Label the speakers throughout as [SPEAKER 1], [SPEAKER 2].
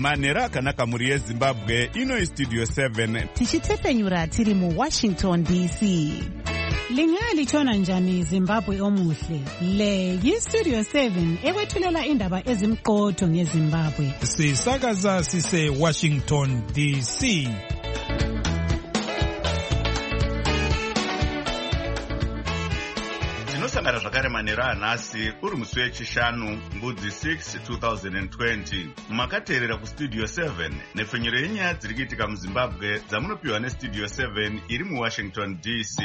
[SPEAKER 1] manhero akanaka mhuri yezimbabwe. Ino Studio 7
[SPEAKER 2] tichitefenyura tiri muWashington DC.
[SPEAKER 3] Lingalitshona njani Zimbabwe omuhle? Le yiStudio 7 ekwethulela indaba ezimqotho ngeZimbabwe.
[SPEAKER 4] Sisakaza sise Washington DC.
[SPEAKER 1] tinosangana zvakare manhero anhasi uri musi wechishanu mbudzi 6 2020 makateerera kuStudio 7 nepfenyuro yenyaya dziri kuitika muZimbabwe dzamunopiwa neStudio 7 iri muWashington DC.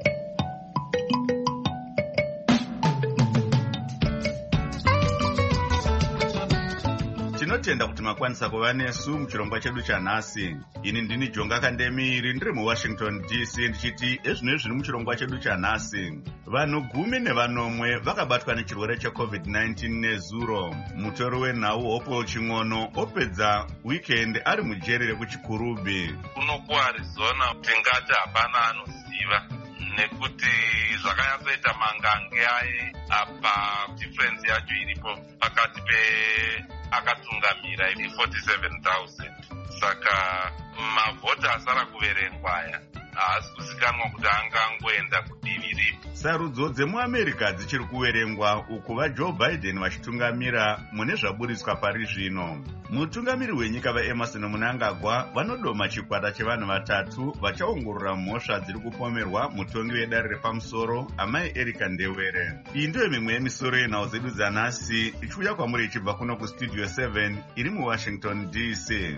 [SPEAKER 1] Tinotenda kuti makwanisa kuva nesu muchirongwa chedu chanhasi. Ini ndini Jonga Kandemiri ndiri muWashington DC ndichiti ezvino zviri muchirongwa chedu chanhasi. Vanhu 10 vakabatwa nechirwere cheCovid-19 nezuro. Mutori wenhau Hope Ching'ono opedza weekend ari mujeri rekuchikurubhi.
[SPEAKER 5] Kunoku Arizona tingati hapana anoziva nekuti zvakanyatsoita mangange aye apa difference yacho iripo pakati akatungamira 47,000. Saka mavhota asara kuverengwa aya haasi kuzikanwa kuti angangoenda kudivi ripi.
[SPEAKER 1] Sarudzo dzemuAmerica dzichiri kuverengwa uku vaJoe Biden vachitungamira mune zvaburiswa pari zvino. Mutungamiri wenyika vaEmerson Mnangagwa vanodoma chikwata chevanhu vatatu vachaongorora mhosva dziri kupomerwa mutongi wedare repamusoro amai Erika Ndewere. Iyi ndiyo mimwe yemisoro yenhau dzedu dzanhasi ichiuya kwamuri ichibva kuno kuStudio 7 iri muWashington DC.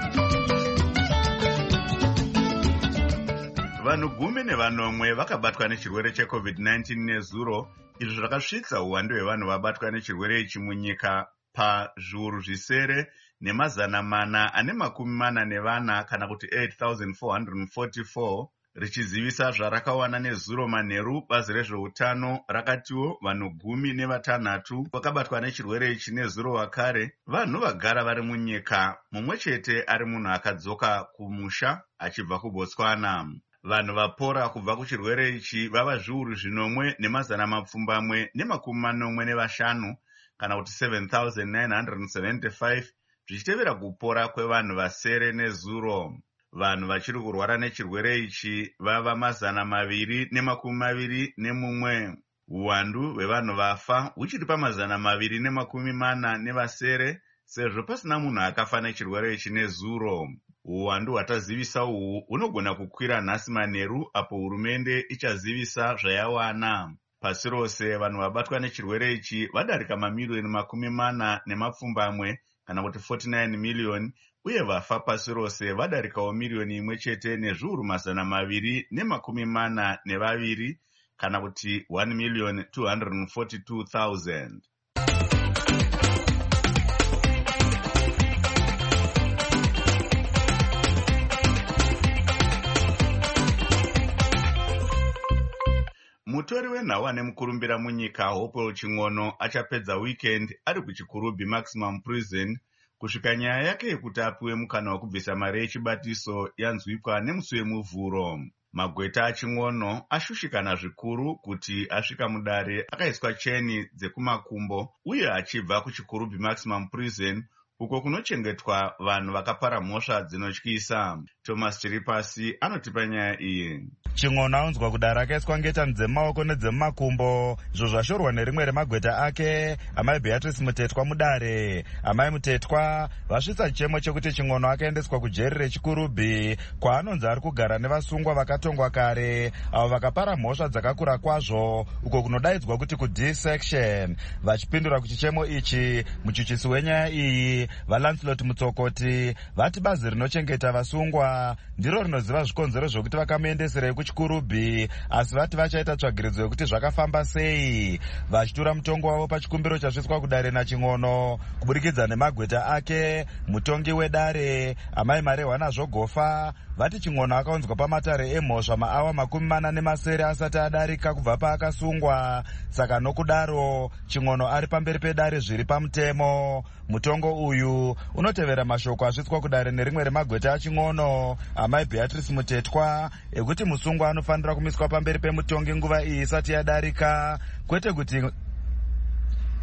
[SPEAKER 1] Vanhu 10 vakabatwa nechirwere cheCovid-19 nezuro. Izvi zvakasvitsa uwandu hwevanhu vabatwa nechirwere ichi munyika pazviuru zvisere ne444 kana kuti 8,444, richizivisa zvarakawana nezuro manheru. Bazi rezveutano rakatiwo vanhu 16 vakabatwa nechirwere ichi nezuro wakare. Vanhu vagara vari munyika, mumwe chete ari munhu akadzoka kumusha achibva kuBotswana. Vanhu vapora kubva kuchirwere ichi vava zviuru 1,745 kana kuti 7,975 zvichitevera kupora kwevanhu vasere nezuro. Vanhu vachiri kurwara nechirwere ichi vava 221. Uwandu hwevanhu vafa huchiri pa240 nevasere, sezvo pasina munhu akafa nechirwere ichi nezuro. Uwandu hwatazivisa uhu hunogona kukwira nhasi manheru apo hurumende ichazivisa zvayawana. Pasi rose vanhu vabatwa nechirwere ichi vadarika mamiliyoni 40 kana kuti 49 miliyoni, uye vafa pasi rose vadarikawo miliyoni imwe chete nezviuru 242 kana kuti 1,242,000. Mutori wenhau ane mukurumbira munyika Hope Ching'ono achapedza weekend ari kuchikurubhi maximum prison kusvika nyaya yake yekuti apiwe mukana wekubvisa mari yechibatiso yanzwikwa nemusi wemuvhuro. Magweta aChing'ono ashushikana zvikuru kuti asvika mudare akaiswa cheni dzekumakumbo uye achibva kuchikurubhi maximum prison uko kunochengetwa vanhu vakapara mhosva dzinotyisa. Thomas Chiripasi anotipa nyaya iyi.
[SPEAKER 6] Ching'ono aunzwa kudara akaiswa ngetani dzemaoko nedzemumakumbo, izvo zvashorwa nerimwe remagweta ake, amai Beatrice Mutetwa mudare. Amai Mutetwa vasvitsa chichemo chekuti Ching'ono akaendeswa kujeri rechikurubhi kwaanonzi ari kugara nevasungwa vakatongwa kare avo vakapara mhosva dzakakura kwazvo, uko kunodaidzwa kuti kuD-section. Vachipindura kuchichemo ichi, muchuchisi wenyaya iyi vaLancelot Mutsokoti vati bazi rinochengeta vasungwa ndiro rinoziva zvikonzero zvokuti vakamuendeserei kuchikurubhi, asi vati vachaita tsvagiridzo yekuti zvakafamba sei. Vachitura mutongo wavo pachikumbiro chasvitswa kudare naChing'ono kuburikidza nemagweta ake, mutongi wedare amai Marehwana Zvogofa vati Ching'ono akaunzwa pamatare emhosva maawa 40 asati adarika kubva paakasungwa. Saka nokudaro Ching'ono ari pamberi pedare zviri pamutemo. Mutongo uyu unotevera mashoko asvitswa kudare nerimwe remagweta aChing'ono amai Beatrice Mutetwa ekuti musungwa anofanira kumiswa pamberi pemutongi nguva iyi isati yadarika, kwete kuti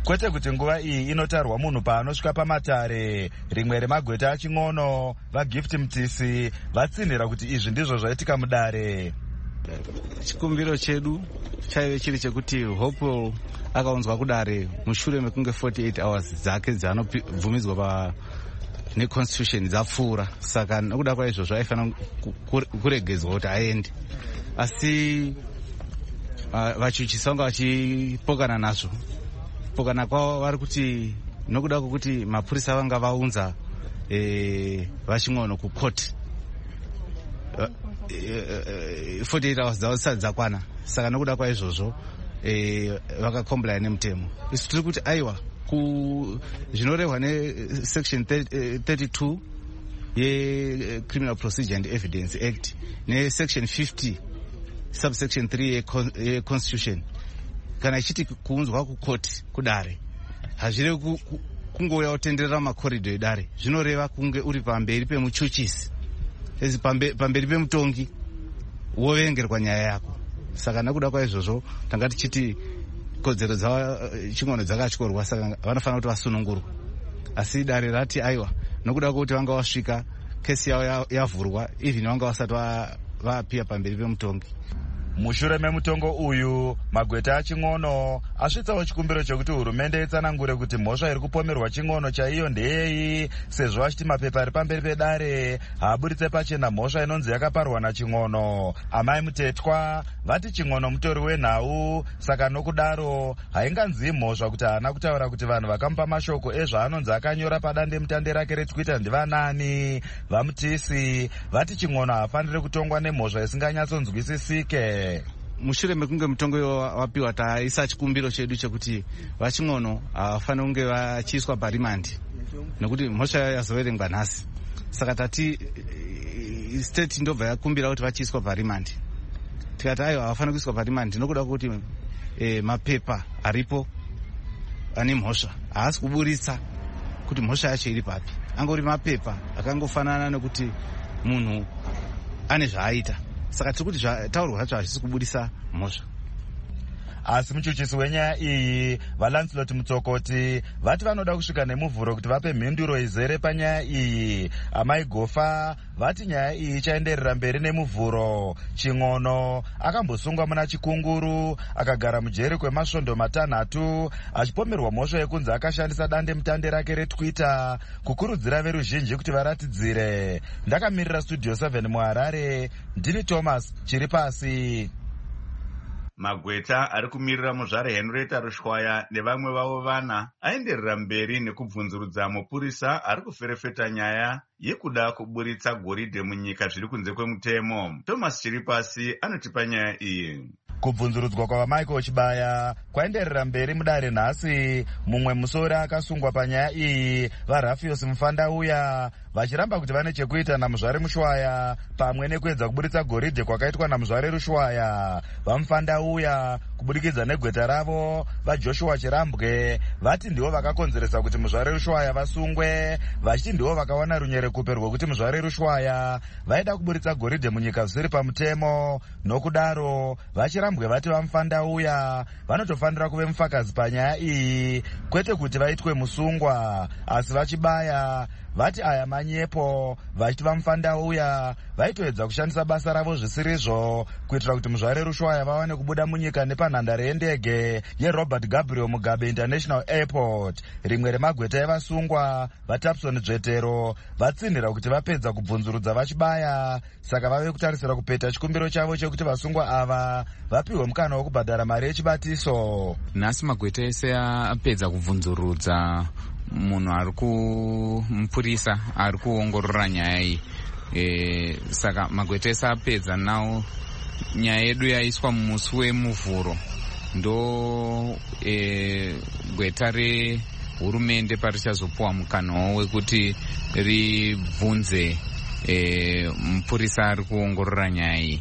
[SPEAKER 6] kwete kuti nguva iyi inotarwa munhu paanosvika pamatare. Rimwe remagweta aching'ono vaGift Mtisi vatsinhira kuti izvi ndizvo zvaitika mudare.
[SPEAKER 7] Chikumbiro chedu chaive chiri chekuti Hopewell akaunzwa kudare mushure mekunge 48 hours dzake dzaanobvumidzwa neconstitution dzapfuura. Saka nokuda kwaizvozvo aifanira kuregedzwa kuti aende, asi vachuchisi vanga vachipokana nazvo. Pokana kwavo vari kuti nokuda kwokuti mapurisa vanga vaunza vaching'ono kukoti 48 hours dzavo dzisati dzakwana. Saka nokuda kwaizvozvo vakakomplaina nemutemo. Isu tiri kuti aiwa zvinorehwa nesection 32 yeCriminal Procedure and Evidence Act nesection 50 subsection 3 yeConstitution, kana ichiti kuunzwa kukoti kudare hazvirevi kungouya kutenderera makoridho edare. Zvinoreva kunge uri pamberi pemuchuchisi, pamberi pemutongi, wovengerwa nyaya yako. Saka nekuda kwaizvozvo tanga tichiti kodzero dzavaching'ono dzakatyorwa, saka vanofanira kuti vasunungurwa. Asi dare rati aiwa, nokuda kwokuti vanga vasvika kesi yavo yavhurwa, even vanga vasati vapiya pamberi pemutongi.
[SPEAKER 6] Mushure memutongo uyu, magweta aching'ono asvitsawo chikumbiro chekuti hurumende itsanangure kuti mhosva iri kupomerwa ching'ono chaiyo ndeyeyi, sezvo achiti mapepa ari pamberi pedare haaburitse pachena mhosva inonzi yakaparwa naching'ono. Amai Mutetwa vati ching'ono mutori wenhau, saka nokudaro hainganzi mhosva kuti haana kutaura kuti vanhu vakamupa mashoko ezvaanonzi akanyora padande mutande rake reTwitter ndivanani. VaMutisi vati ching'ono haafaniri kutongwa nemhosva isinganyatsonzwisisike.
[SPEAKER 7] Mushure mekunge mutongo wapiwa taisa chikumbiro chedu chekuti vaching'ono havafaniri kunge vachiiswa parimandi nekuti mhosva yazoverengwa nhasi. Saka tati state ndobva yakumbira kuti vachiiswa parimandi. Tikati aiwa havafaniri kuiswa parimandi nokuda kuti mapepa aripo ane mhosva haasi kuburitsa kuti mhosva yacho iri papi. Angori mapepa akangofanana nekuti munhu ane zvaaita. Saka tiri kuti taurwa zvacho hazvisi kubudisa mhosva.
[SPEAKER 6] Asi muchuchisi wenyaya iyi vaLancelot Mutsokoti vati vanoda kusvika nemuvhuro kuti vape mhinduro izere panyaya iyi. Amai Gofa vati nyaya iyi ichaenderera mberi nemuvhuro. Ching'ono akambosungwa muna Chikunguru akagara mujeri kwemasvondo 3 achipomerwa mhosva yekunzi akashandisa dande mutande rake reTwitter kukurudzira veruzhinji kuti varatidzire. Ndakamirira Studio 7 muHarare, ndini Thomas Chiripasi.
[SPEAKER 1] Magweta ari kumirira muzvare Henrietta Rushwaya nevamwe vavo vana aenderera mberi nekubvunzurudza mupurisa ari kuferefeta nyaya yekuda kuburitsa goridhe munyika zviri kunze kwemutemo. Thomas Chiripasi anotipa nyaya iyi.
[SPEAKER 6] Kubvunzurudzwa kwavaMichael Chibaya kwaenderera mberi mudare nhasi. Mumwe musoro akasungwa panyaya iyi vaRafios Mufandauya vachiramba kuti vane chekuita namuzvare Mushwaya pamwe nekuedza kuburitsa goridhe kwakaitwa namuzvare Rushwaya. VaMufandauya kubudikidza negweta ravo vaJoshua Chirambwe vati ndivo vakakonzeresa kuti muzvare Rushwaya vasungwe, vachiti ndivo vakawana runyerekupe rwekuti muzvare Rushwaya vaida kuburitsa goridhe munyika zvisiri pamutemo. Nokudaro vaChirambwe vati vaMufandauya vanotofanira kuve mufakazi panyaya iyi, kwete kuti vaitwe musungwa. Asi vaChibaya vati aya manyepo, vachiti vaMufandauya vaitoedza kushandisa basa ravo zvisirizvo kuitira kuti muzvare Rushwaya vawane kubuda munyika nepanhandare yendege yeRobert Gabriel Mugabe International Airport. Rimwe remagweta evasungwa vaTapson Dzvetero vatsinhira kuti vapedza kubvunzurudza vaChibaya, saka vave kutarisira kupeta chikumbiro chavo chekuti vasungwa ava vapiwe mukana wokubhadhara mari yechibatiso.
[SPEAKER 8] Nhasi magweta ese apedza kubvunzurudza munhu mupurisa ari kuongorora nyaya iyi. Saka magweta ese apedza nawo nyaya yedu yaiswa musi wemuvhuro ndo gweta rehurumende parichazopuwa mukana wekuti ribvunze mupurisa ari kuongorora nyaya iyi.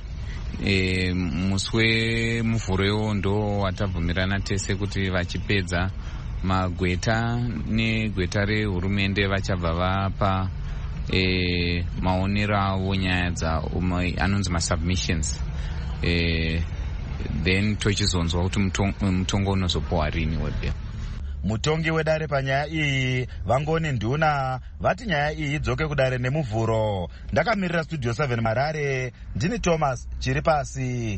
[SPEAKER 8] Musi wemuvhuro iwo ndo watabvumirana tese kuti vachipedza magweta negweta rehurumende vachabva vapa maonero avo nyaya anonzi masubmissions, then tochizonzwa kuti mutongo unozopuwa rini webhera.
[SPEAKER 6] mutongi wedare panyaya iyi Vangoni Nduna vati nyaya iyi idzoke kudare nemuvhuro. Ndakamirira Studio 7 Harare, ndini Thomas Chiripasi.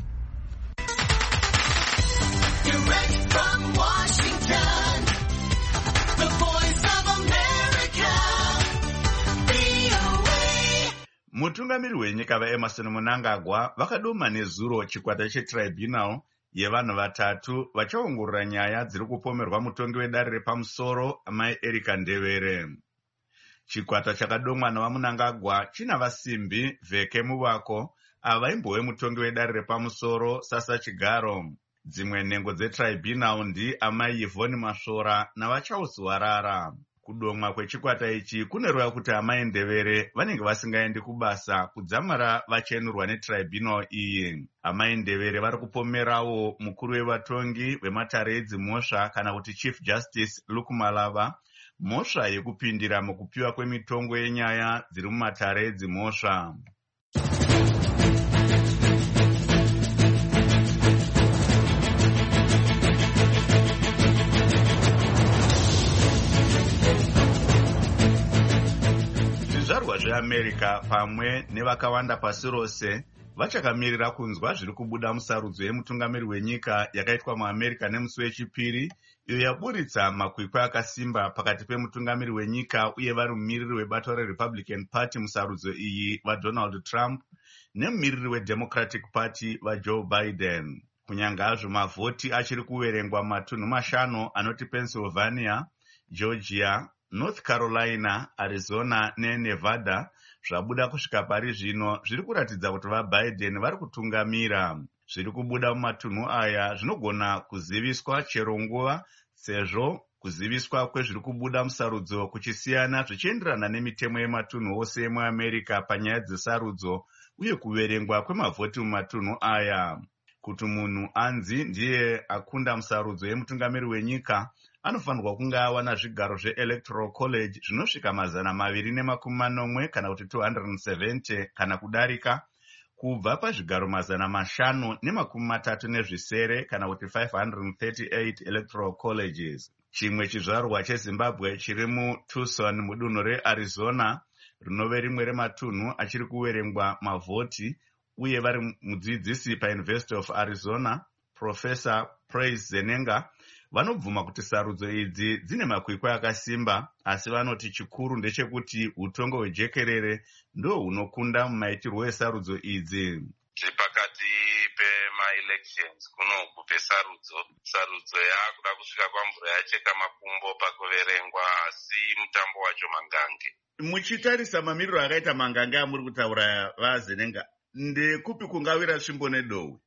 [SPEAKER 1] Mutungamiri wenyika vaEmerson Mnangagwa vakadoma nezuro chikwata chetribunal yevanhu vatatu vachaongorora nyaya dziri kupomerwa mutongi wedare repamusoro Mai Erika Ndebere. Chikwata chakadomwa navaMnangagwa china vasimbi Vheke Muvako ava vaimbove mutongi wedare repamusoro Sasa Chigaro. Dzimwe nhengo dzetribunal ndi Amai Yvonne Masvora navaCharles Warara. Kudomwa kwechikwata ichi kunoreva kuti Amai Ndebere vanenge vasingaendi kubasa kudzamara vachenurwa netribunal iyi. Amai Ndebere vari kupomerawo mukuru wevatongi vematare edzimhosva kana kuti Chief Justice Luke Malava mhosva yekupindira mukupiwa kwemitongo yenyaya dziri mumatare edzimhosva. Zvizvarwa zveAmerica pamwe nevakawanda pasi rose vachakamirira kunzwa zviri kubuda musarudzo yemutungamiri wenyika yakaitwa muAmerica nemusi wechipiri, iyo yaburitsa makwikwi akasimba pakati pemutungamiri wenyika uye vari mumiriri webato reRepublican Party musarudzo iyi vaDonald Trump nemumiriri weDemocratic Party vaJoe Biden. Kunyange hazvo mavhoti achiri kuverengwa matunhu mashanu anoti Pennsylvania, Georgia, North Carolina, Arizona neNevada zvabuda kusvika pari zvino zviri kuratidza kuti vaBiden vari kutungamira. Zviri kubuda mumatunhu aya zvinogona kuziviswa chero nguva, sezvo kuziviswa kwezviri kubuda musarudzo kuchisiyana zvichienderana nemitemo yematunhu ose emuAmerica panyaya dzesarudzo uye kuverengwa kwemavhoti mumatunhu aya. Kuti munhu anzi ndiye akunda musarudzo yemutungamiri wenyika, anofanirwa kunge awana zvigaro zveElectoral College zvinosvika 240 kana kuti 270 kana kudarika, kubva pazvigaro 537 kana kuti 538 Electoral Colleges. Chimwe chizvarwa cheZimbabwe chiri muTucson mudunhu reArizona rinove rimwe rematunhu achiri kuverengwa mavhoti uye vari mudzidzisi paUniversity of Arizona, Professor Praise Zenenga, vanobvuma kuti sarudzo idzi dzine makwikwi akasimba, asi vanoti chikuru ndechekuti utongo hwejekerere ndo hunokunda mumaitirwo esarudzo idzi.
[SPEAKER 5] Pakati pema-elections kunoku pesarudzo yakuda kusvika kwamvura yacheka makumbo pakuverengwa, asi mutambo wacho mangange.
[SPEAKER 1] Muchitarisa mamiriro akaita mangange amuri kutaura vaZenenga, ndekupi kungawira svimbo nedou?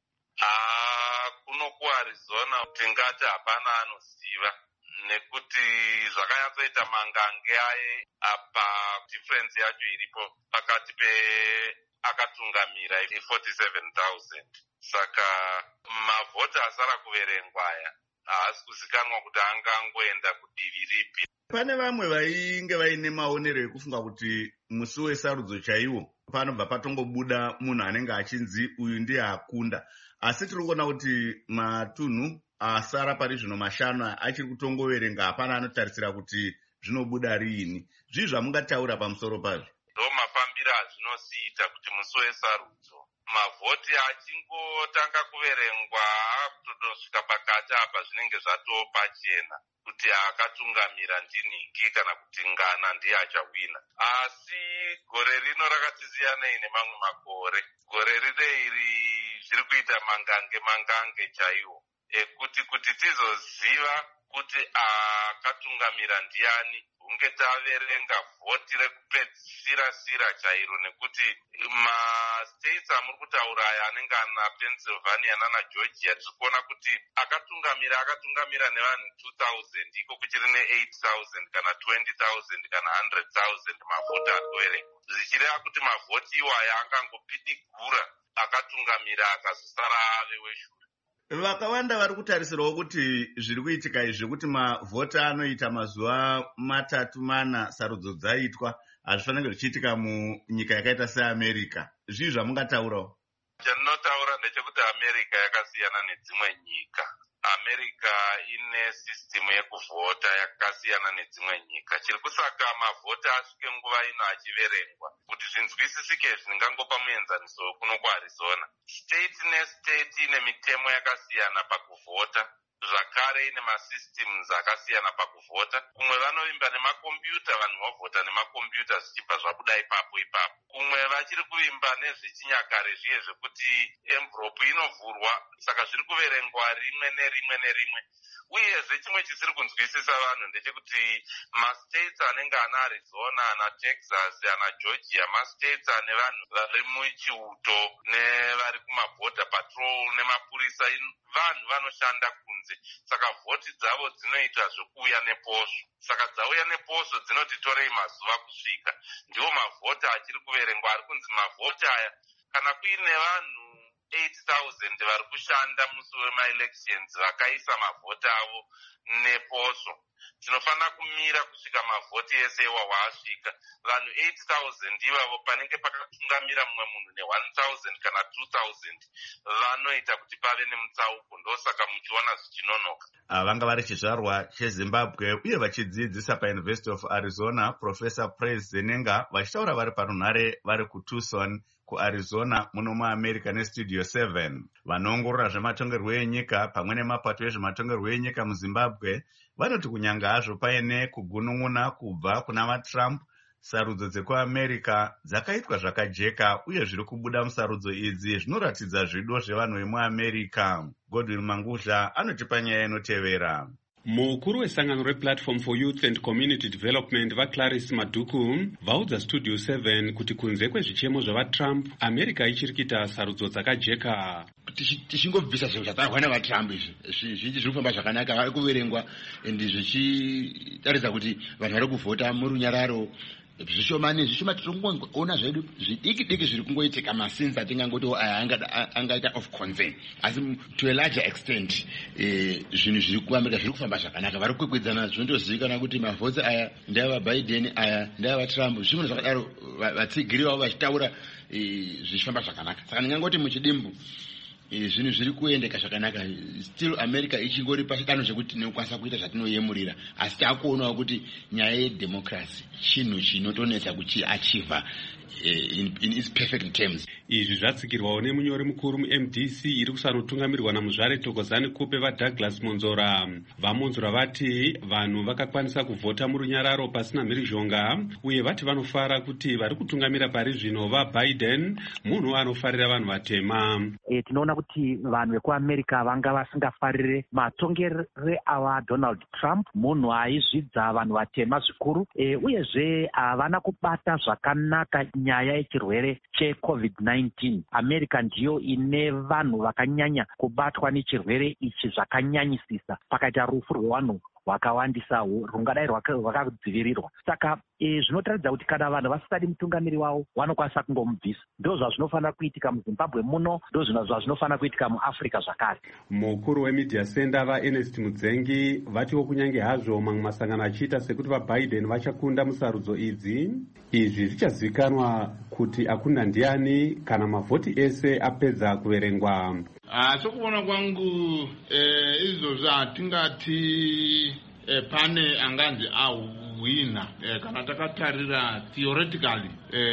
[SPEAKER 5] Kuno kuArizona tingati hapana anoziva, nekuti zvakanyatsoita mangange aye apa difference yacho iripo pakati pe akatungamira 47,000. Saka mavhoti asara kuverengwa aya haasi kuzikanwa kuti angangoenda kudivi ripi.
[SPEAKER 1] Pane vamwe vainge vaine maonero ekufunga kuti musi wesarudzo chaiwo panobva patongobuda munhu anenge achinzi uyu ndiye akunda, asi tiri kuona kuti matunhu asara pari zvino mashanu achiri kutongoverenga, hapana anotarisira kuti zvinobuda riini. Zvii zvamungataura pamusoro pazvo?
[SPEAKER 5] Ndo mafambiro azvinosiita kuti musi wesarudzo mavhoti achingotanga kuverengwa akutodosvika pakati apa zvinenge zvatoo pachena kuti akatungamira ndinhingi kana kuti ngana ndiye achawina. Asi gore rino rakatisiyanei nemamwe makore. Gore rino iri zviri kuita mangange chaiwo kuti tizoziva kuti akatungamira ndiani hunge taverenga vhoti rekupedzisira chairo, nekuti mastates amuri kutaura aya anenge ana Pennsylvania nana Georgia tiri kuona kuti akatungamira nevanhu 2,000 iko kuchiri ne8,000 kana 20,000 kana 100,000 mavhoti ari kuverengwa, zvichireva kuti mavhoti iwaya angangopidigura akatungamira akazosara ave weshure.
[SPEAKER 1] Vakawanda vari kutarisirwawo kuti zviri kuitika izvi kuti mavhoti anoita mazuva 3-4 sarudzo dzaitwa hazvifanirwe zvichiitika munyika yakaita seAmerica. Zvii zvamungataurawo?
[SPEAKER 5] Chandinotaura ndechekuti America yakasiyana nedzimwe nyika. America ine system yekuvhota yakasiyana nedzimwe nyika. Chiri kusaka mavhota asvike nguva ino achiverengwa kuti zvinzwisisike zvingangopa muenzaniso kuno kuArizona. State nestate ine mitemo yakasiyana pakuvhota, zvakare ine masystems akasiyana pakuvhota. Kumwe vanovimba nemakombiyuta, vanhu vovhota nemakombiyuta zvichibva zvabuda ipapo. Kumwe vachiri kuvimba nezvechinyakare zviye zvekuti envelope inovhurwa, saka zviri kuverengwa rimwe nerimwe. Uyezve chimwe chisiri kunzwisisa vanhu ndechekuti mastates anenge ana Arizona, ana Texas, ana Georgia, mastates ane vanhu vari muchiuto nevari kumaborder patrol nemapurisa, vanhu vanoshanda kunze. Saka vhoti dzavo dzinoita zvokuuya neposvo. Saka dzauya neposvo dzinoti torei mazuva kusvika. Ndiwo mavhota achiri kuverengwa. Ari kunzi mavhota aya kana kuine vanhu 8,000 vari kushanda musi wema-elections vakaisa mavhota avo neposvo, tinofanira kumira kusvika mavhoti ese iwawo asvika. Vanhu 8,000 ivavo panenge pakatungamira mumwe munhu ne1,000 kana 2,000 vanoita kuti pave nemutsauko. Ndosaka muchiona zvichinonoka.
[SPEAKER 1] Vanga vari chizvarwa cheZimbabwe uye vachidzidzisa paUniversity of Arizona, Professor Praise Zenenga vachitaura vari parunhare vari kuTucson kuArizona muno muAmerica neStudio 7. Vanoongorora zvematongerwo enyika pamwe nemapato ezvematongerwo enyika muZimbabwe vanoti kunyanga hazvo paine kugunun'una kubva kuna vaTrump, sarudzo dzekuAmerica dzakaitwa zvakajeka uye zviri kubuda musarudzo idzi zvinoratidza zvido zvevanhu vemuAmerica. Godwin Manguzha anotipa nyaya inotevera.
[SPEAKER 9] Mukuru wesangano rePlatform for Youth and Community Development vaClarice Maduku vaudza Studio 7 kuti kunze kwezvichemo zvavaTrump, America ichiri kuita sarudzo dzakajeka.
[SPEAKER 10] Tichingobvisa zvinhu zvataurwa navaTrump izvi zvizhinji zviri kufamba zvakanaka, vari kuverengwa ende zvichitaridza kuti vanhu vari kuvhota murunyararo. Zvishomani tirongoona zvedu zvidiki zviri kungoitika masinzi atingangoti aya angaita of concern, asi to a larger extent zvinhu zviri kuAmerica zviri kufamba zvakanaka. Vari kukwikwidzana, zvinotozivikanwa kuti mavhotsi aya ndeavaBiden, aya ndeavaTrump. Zvinhu zvakadaro vatsigiri vavo vachitaura zvichifamba zvakanaka. Saka ndingangoti muchidimbu zvinhu zviri kuendeka zvakanaka. Still America ichingori pachidanho chekuti tinokwanisa kuita zvatinoyemurira, asi takuonawo kuti nyaya yedemocracy chinhu chinotonetsa kuchiachiva in its perfect terms.
[SPEAKER 9] Izvi zvatsikirwawo nemunyori mukuru muMDC iri kusarotungamirwa namuzvare Thokozani Kupe vaDouglas Monzora. VaMonzora vati vanhu vakakwanisa kuvhota murunyararo pasina mhirizhonga, uye vati vanofara kuti vari kutungamira pari zvino vaBiden munhu anofarira vanhu vatema.
[SPEAKER 11] Tinoona kuti vanhu vekuAmerica vanga vasingafarire matongere ava Donald Trump, munhu aizvidza vanhu vatema zvikuru, uyezve havana kubata zvakanaka nyaya yechirwere cheCovid-19. America ndiyo ine vanhu vakanyanya kubatwa nechirwere ichi zvakanyanyisisa, pakaita rufu rwevanhu vakawandisa rungadai rwakadzivirirwa. Saka zvinotaridza kuti kana vanhu vasingadi mutungamiri wavo vanokwanisa kungomubvisa. Ndo zvazvinofanira kuitika muZimbabwe muno, ndo zvazvinofanira kuitika muAfrica zvakare.
[SPEAKER 9] Mukuru wemedia center vaErnest Mudzengi vatiwo kunyange hazvo mamwe masangano achiita sekuti vaBiden vachakunda musarudzo idzi, izvi zvichazivikanwa kuti akunda ndiani kana mavhoti ese apedza kuverengwa.
[SPEAKER 12] Sokuona kwangu izvozvi hatingati pane anganzi ahwina kana takatarira theoretically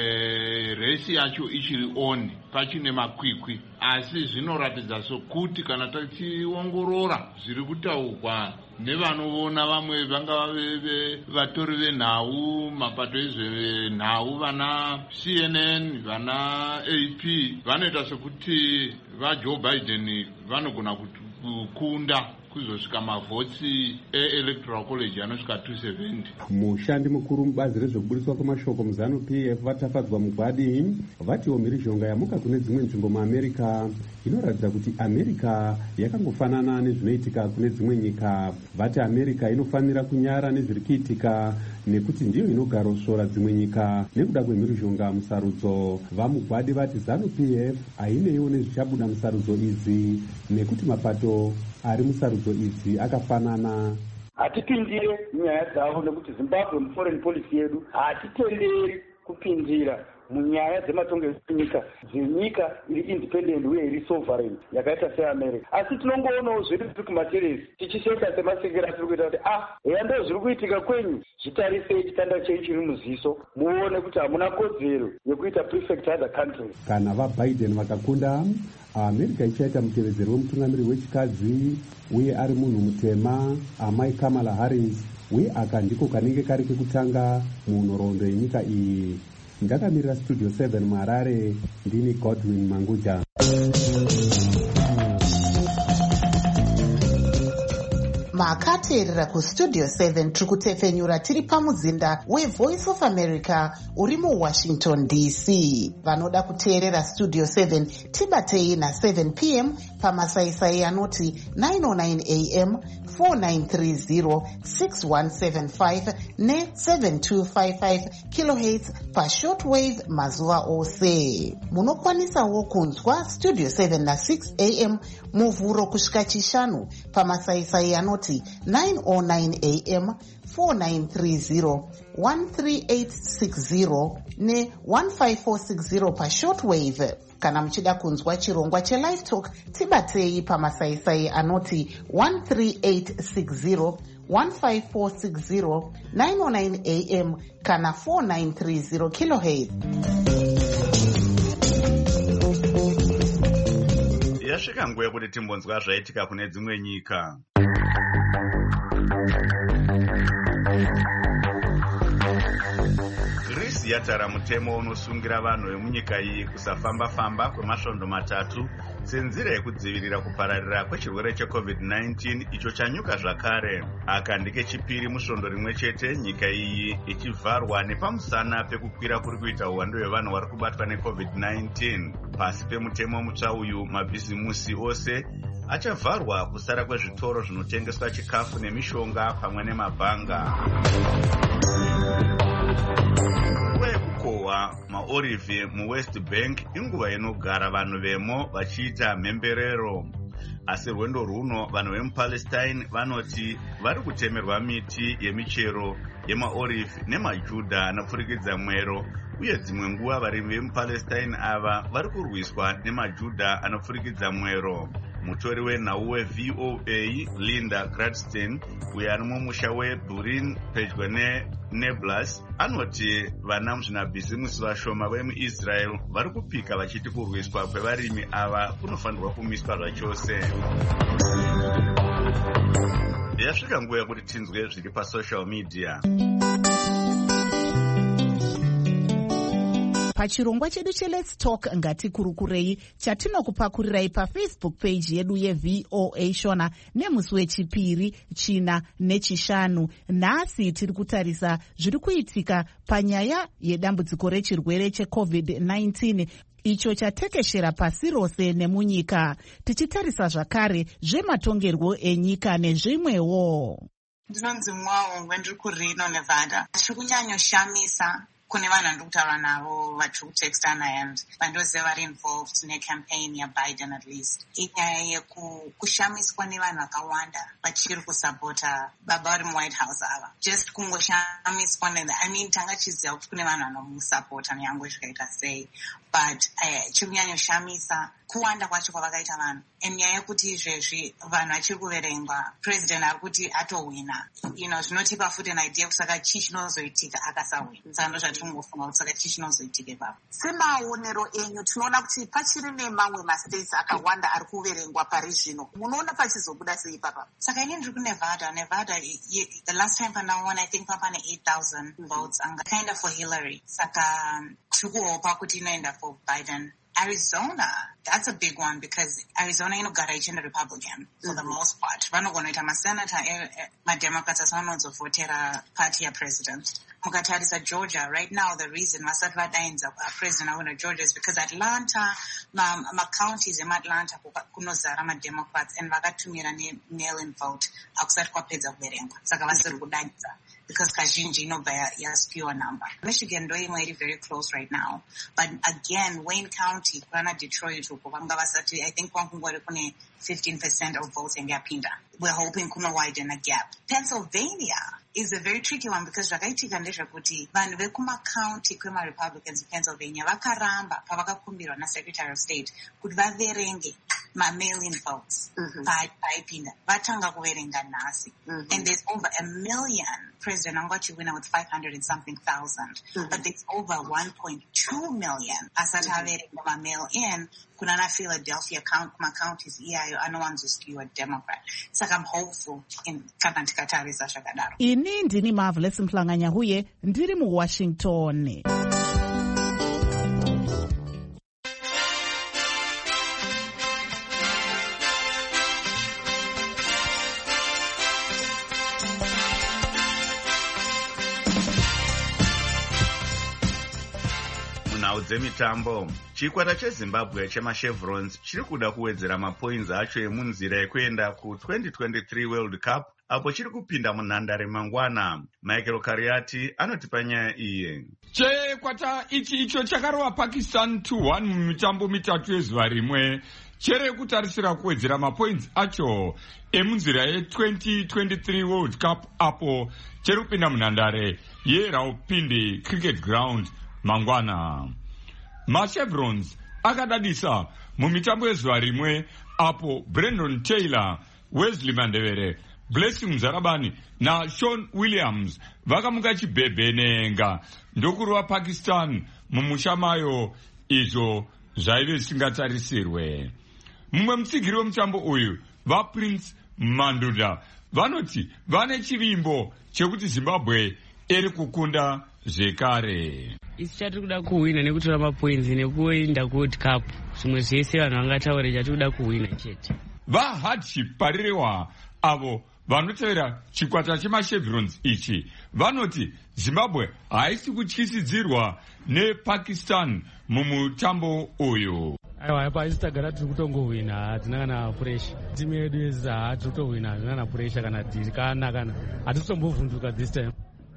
[SPEAKER 12] resi yacho ichiri on pachine makwikwi, asi zvinoratidza sokuti kana tachiongorora zviri kutaurwa nevanoona vamwe vanga vatori venhau, mapato ezvenhau, vana CNN, vana AP, vanoita sekuti vaJoe Biden vanogona kukunda kuzosvika mavhotsi eElectoral College anosvika 270.
[SPEAKER 9] Mushandi mukuru mubazi rezvekubudiswa kwemashoko muzano PF vatafadzwa mugwadi vatiwo mhirizhonga yamuka kune dzimwe nzvimbo muAmerica inoratidza kuti America yakangofanana nezvinoitika kune dzimwe nyika. Vati America inofanira kunyara nezviri kuitika nekuti ndiyo inogarosora dzimwe nyika nekuda kwemhirizhonga musarudzo. Vamugwadi vati zanu PF haineiwo nezvichabuda musarudzo idzi nekuti mapato ari musarudzo idzi akafanana.
[SPEAKER 13] Hatipindire nyaya dzavo nekuti Zimbabwe muforeign policy yedu hatitenderi kupindira munyaya dzematongerwo enyika dzenyika iri independent uye iri sovereign yakaita seamerica. Asi tinongoonawo zvedu tiri kumateresi tichisheka semasekera tiri kuita kuti eya ndo zviri kuitika kwenyu, zvitarisei chitanda chenyu chiri muziso muone kuti hamuna kodzero yekuita prefect other countries.
[SPEAKER 9] Kana vaBiden vakakunda, America ichaita mutevedzeri wemutungamiri wechikadzi uye ari munhu mutema, amai Kamala Harris, uye aka ndiko kanenge kari kekutanga munhoroondo yenyika iyi. Ndakamirira Studio 7 Marare, ndini Godwin Manguja.
[SPEAKER 2] Makateerera kustudio 7 tiri kutefenyura tiri pamuzinda weVoice of America uri muWashington DC. Vanoda kuteerera studio 7 tibatei na7 p.m. pamasaisai anoti 909 am 4930 6175 ne7255 kilohertz pashortwave mazuva ose. Munokwanisawo kunzwa studio 7 na6 am muvhuro kusvika chishanu pamasaisai anoti 909 am 4930 13860 ne 15460 pashortwave. Kana muchida kunzwa chirongwa cheLive Talk tibatei pamasaisai anoti 13860 15460 909 am kana 4930 kilohertz.
[SPEAKER 1] Yasvika nguva yekuti timbonzwa zvaitika kune dzimwe nyika. Greece yatara mutemo unosungira vanhu vemunyika iyi kusafamba-famba kwemasvondo matatu senzira yekudzivirira kupararira kwechirwere cheCovid-19 icho chanyuka zvakare. Aka ndike chipiri musvondo rimwe chete nyika iyi ichivharwa nepamusana pekukwira kuri kuita uwandu hwevanhu vari kubatwa neCovid-19. Pasi pemutemo mutsva uyu mabhizimusi ose achavharwa kusara kwezvitoro zvinotengeswa chikafu nemishonga pamwe nemabhanga. Nguva yekukohwa maorivhi muWest Bank inguva inogara vanhu vemo vachiita mhemberero. Asi rwendo rwuno vanhu vemuPalestine vanoti vari kutemerwa miti yemichero yemaorivhi nemajudha anopfurikidza mwero, uye dzimwe nguva varimi vemuPalestine ava vari kurwiswa nemajudha anopfurikidza mwero. Mutori wenhau weVOA Linda Gradstein, uyo ari mumusha weBurin pedyo neNablus, anoti vana muzvinabhizimusi vashoma vemuIsrael vari kupika vachiti kurwiswa kwevarimi ava kunofanirwa kumiswa zvachose. Yasvika nguva yekuti tinzwe zviri pasocial media.
[SPEAKER 2] Pachirongwa chedu cheLet's Talk ngatikurukurei chatinokupakurirai paFacebook page yedu yeVOA Shona nemusi wechipiri, china nechishanu. Nhasi tiri kutarisa zviri kuitika panyaya yedambudziko rechirwere cheCovid-19 icho chatekeshera pasi rose nemunyika, tichitarisa zvakare zvematongerwo enyika nezvimwewo.
[SPEAKER 14] Ndinonzi Mwaungwe, ndiri kuReno, Nevada. Chiri kunyanyoshamisa kune vanhu vandiri kutaura navo vatiri kutextana and vandoziva vari involved necampaign yaBiden at least, inyaya yekushamiswa nevanhu vakawanda vachiri kusapota baba vari muWhite House ava. Just kungoshamiswa tanga chiziva kuti kune vanhu vanomusapota nyangwe zvikaita sei, but chiri kunyanyoshamisa kuwanda kwacho kwavakaita vanhu. Nyaya yekuti izvezvi vanhu vachiri kuverengwa, president ari kuti atohwina, zvinotipa futi an idea kusaka chii chinozoitika akasahwina. Saka ndo zvatiri kungofunga kuti saka chii chinozoitika ipapo. Semaonero enyu tinoona kuti pachiri nemamwe mastates akawanda ari kuverengwa pari zvino, munoona pachizobuda sei ipapa? Saka ini ndiri kuNevada. The last time pandaona I think papane 8,000 votes kind of for Hillary, saka tiri kuhopa kuti inoenda for Biden. Arizona, that's a big one because Arizona inogara ichenda Republican for the most part. Vanogonoita masenata maDemocrats asi vanozovhotera party yapresident. Mukatarisa Georgia, right now the reason vasati vadainza president awina Georgia is because Atlanta, ma-counties emaAtlanta kunozara maDemocrats and vakatumira ne-mail-in vote akusati kwapedza kuverengwa. Saka vasiri kudaidza. because kazhinji inobva yasipiwa number. Michigan ndoimwe iri very close right now, but again Wayne County kuna Detroit uko vanga vasati, I think kwangungori kune 15% of voting yapinda. We're hoping kuna widen a gap. Pennsylvania is a very tricky one because zvakaitika ndezvekuti vanhu vekuma county kwema Republicans Pennsylvania vakaramba pavakakumbirwa na Secretary of State kuti vaverenge mail-in votes paipinda vatanga kuverenga nhasi, and there's over 1 million. President Angwachiwina with 500 and something thousand, but there's over 1.2 million asati averenga mail-in kunana Philadelphia counties iyayo anowanzoskewa Democrat. Saka I'm hopeful in kana tikatarisa zvakadaro.
[SPEAKER 2] Ini ndini Marvelous Mhlanganya huye ndiri muWashington.
[SPEAKER 1] Dzemitambo. Chikwata cheZimbabwe chemaChevrons chiri kuda kuwedzera mapoints acho emunzira yekuenda ku2023 World Cup apo chiri kupinda munhandare mangwana. Michael Kariati anotipa nyaya iye.
[SPEAKER 15] Chikwata icho chakarova Pakistan 2-1 mumitambo mitatu yezuva rimwe. Chere kutarisira kuwedzera mapoints acho emunzira ye2023 World Cup apo chiri kupinda munhandare yeRawalpindi Cricket Ground mangwana. MaChevrons akadadisa mumitambo yezuva rimwe apo Brandon Taylor, Wesley Mandevere, Blessing Mzarabani na Sean Williams vakamuka chibhebhenenga ndokurova Pakistan mumusha mayo izvo zvaive zvisingatarisirwe. Mumwe mutsigiri wemutambo uyu vaPrince Manduda vanoti vane chivimbo chekuti Zimbabwe iri kukunda zvekare.
[SPEAKER 16] Isi chatiri kuda kuwina nekutora mapoints nekuenda kuWorld Cup. Zvimwe zvese vanhu vangataura chatiri kuda kuwina chete.
[SPEAKER 15] VaHardship Parirewa avo vanotevera chikwata chemaChevrons ichi vanoti Zimbabwe haisi kutyisidzirwa nePakistan mumutambo uyu.
[SPEAKER 17] Aiwa, hapa haisi tagara tiri kutongohwina, hatina kana pressure. Timu yedu yezi hatiri kutohwina, hatina kana pressure kana dirikana kana hatisi kutombovhunduka this time.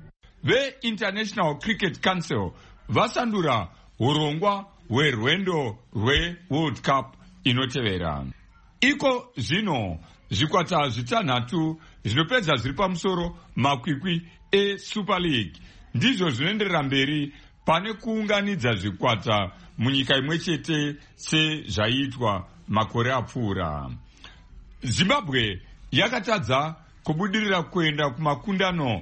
[SPEAKER 15] VeInternational Cricket Council vasandura urongwa hwerwendo rweWorld Cup inotevera. Iko zvino zvikwata zvitanhatu zvinopedza zviri pamusoro makwikwi eSuper League ndizvo zvinoenderera mberi pane kuunganidza zvikwata munyika imwe chete sezvaiitwa makore apfuura. Zimbabwe yakatadza kubudirira kuenda kumakundano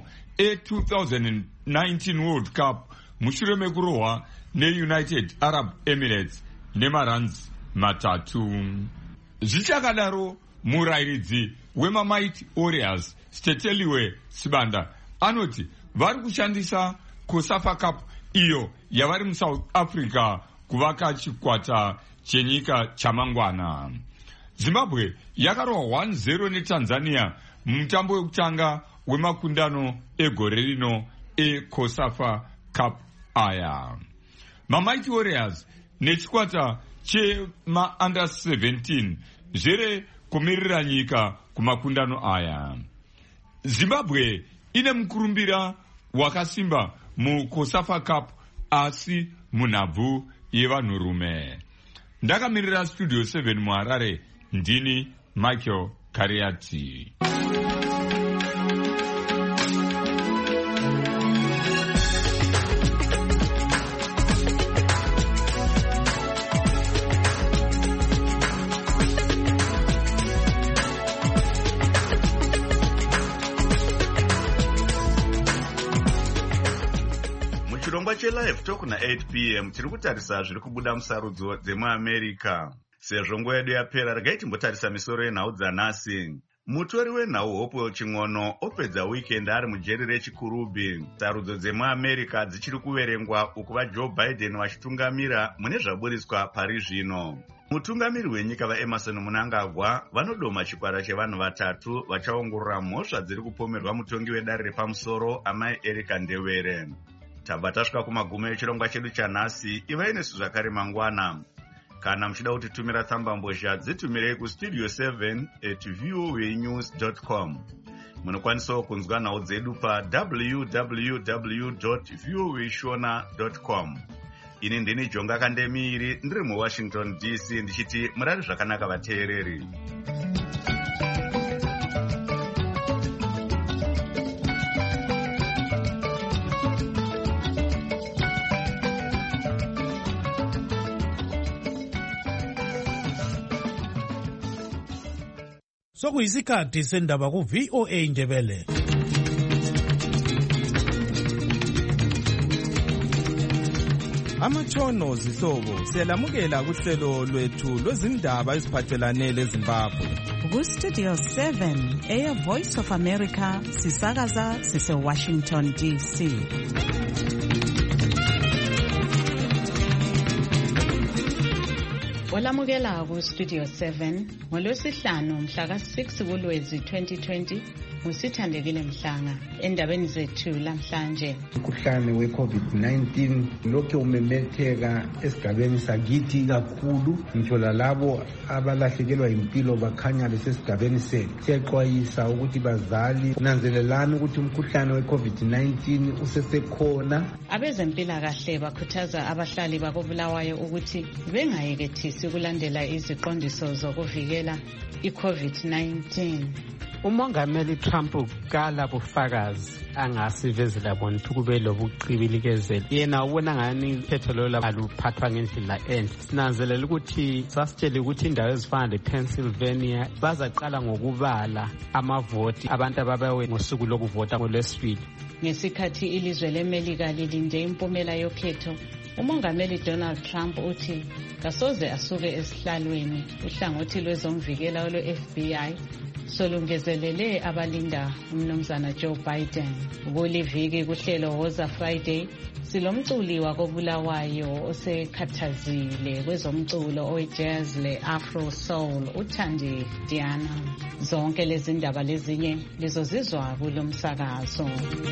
[SPEAKER 15] e2019 World Cup mushure mekurohwa neUnited Arab Emirates nemaruns 3. Zvichakadaro, murairidzi weMamighty Warriors Steteliwe Sibanda anoti vari kushandisa COSAFA Cup iyo yavari muSouth Africa kuvaka chikwata chenyika chamangwana. Zimbabwe yakarohwa 1-0 neTanzania mumutambo wekutanga wemakundano egore rino eCOSAFA Cup aya. MaMighty Warriors nechikwata chema-under 17 zvere kumirira nyika kumakundano aya. Zimbabwe ine mukurumbira wakasimba muCOSAFA Cup asi munhabvu yevanhurume. Ndakamirira Studio 7 muHarare, ndini Michael Kariati.
[SPEAKER 1] Chirongwa cheLive Talk na 8 p.m. tiri kutarisa zviri kubuda musarudzo dzemuAmerica. Sezvo nguva yedu yapera, regai timbotarisa misoro yenhau dzanhasi. Mutori wenhau Hopewell Ching'ono opedza weekend ari mujeri rechiKurubi. Sarudzo dzemuAmerica dzichiri kuverengwa uku vaJoe Biden vachitungamira mune zvaburiswa pari zvino. Mutungamiri wenyika vaEmerson Mnangagwa vanodoma chikwara chevanhu vatatu vachaongorora mhosva dziri kupomerwa mutongi wedare repamusoro amai Erika Ndewere. Tabva tasvika kumagumo echirongwa chedu chanhasi. Ivai nesu zvakare mangwana. Kana muchida kutitumira tsamba mbozha dzitumirei kustudio7@voanews.com. Munokwanisa kunzwa nhau dzedu pa www.voashona.com. Ini ndini Jonga Kandemiri ndiri muWashington DC ndichiti murari zvakanaka vateereri.
[SPEAKER 4] Sokuyisikhathi sendaba ku VOA Ndebele.
[SPEAKER 18] Amatshono zihlobo siyalamukela kuhlelo lwethu lwezindaba eziphathelane leZimbabwe.
[SPEAKER 2] Ku Studio 7 Air Voice of America sisakaza sise Washington DC. Olamukela ku Studio 7 ngolwesihlanu mhla ka-6 kuLwezi 2020 ngusithandekile Mhlanga endabeni zethu lamhlanje.
[SPEAKER 19] Umkhuhlane we-COVID-19 lokhe umemetheka esigabeni sakithi kakhulu, ngitsho lalabo abalahlekelwa impilo bakhanya besesigabeni sethu. Siyaxwayisa ukuthi bazali nanzelelani ukuthi umkhuhlane we-COVID-19 usesekhona.
[SPEAKER 2] Abezempilakahle bakhuthaza abahlali bakoBulawayo ukuthi bengayekethisi kulandela iziqondiso zokuvikela i-COVID-19.
[SPEAKER 20] Umongameli Trump ukala bufakazi angasivezela bona kube lobuqibilikeze yena ubona ngani phetholo aluphathwa ngendlela enhle. Sinanzelela ukuthi sasitshela ukuthi indawo ezifana lePennsylvania bazaqala ngokubala amavoti abantu ababawe ngosuku lokuvota ngolwesibili.
[SPEAKER 2] Ngesikhathi ilizwe leMelika lilinde impumela yokhetho, umongameli Donald Trump uthi kasoze asuke esihlalweni uhlangothi lwezomvikela olwe-FBI solungezelele abalinda umnumzana Joe Biden. Kuliviki kuhlelo Woza Friday silomculi wakoBulawayo osekhathazile kwezomculo ojazz le-Afro Soul uThandi Diana. Zonke lezi ndaba lezinye lizozizwa kulo msakazo.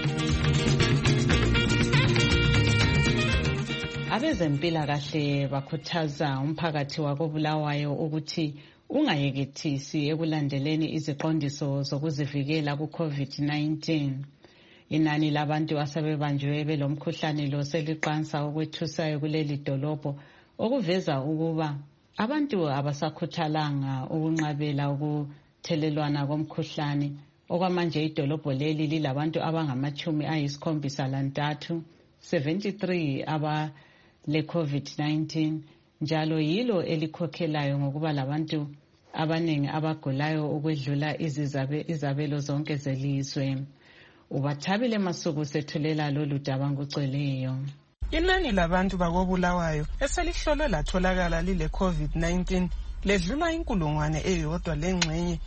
[SPEAKER 2] Abezempilakahle bakhuthaza umphakathi wakoBulawayo ukuthi ungayekethisi ekulandeleni iziqondiso zokuzivikela ku-COVID-19. Inani labantu asebebanjwe belomkhuhlane lo seliqansa okwethusayo kuleli dolobho, okuveza ukuba abantu abasakhuthalanga ukunqabela ukuthelelwana komkhuhlane. Okwamanje idolobho leli lilabantu abangama-73 73 le-COVID-19, njalo yilo elikhokhelayo ngokuba labantu abaningi abagulayo ukwedlula izabelo zonke zelizwe. Ubathabile Masuku sethulela lolu daba ngocweleyo.
[SPEAKER 21] Inani labantu bakoBulawayo eselihlolwe latholakala lile COVID-19 ledlula 1,000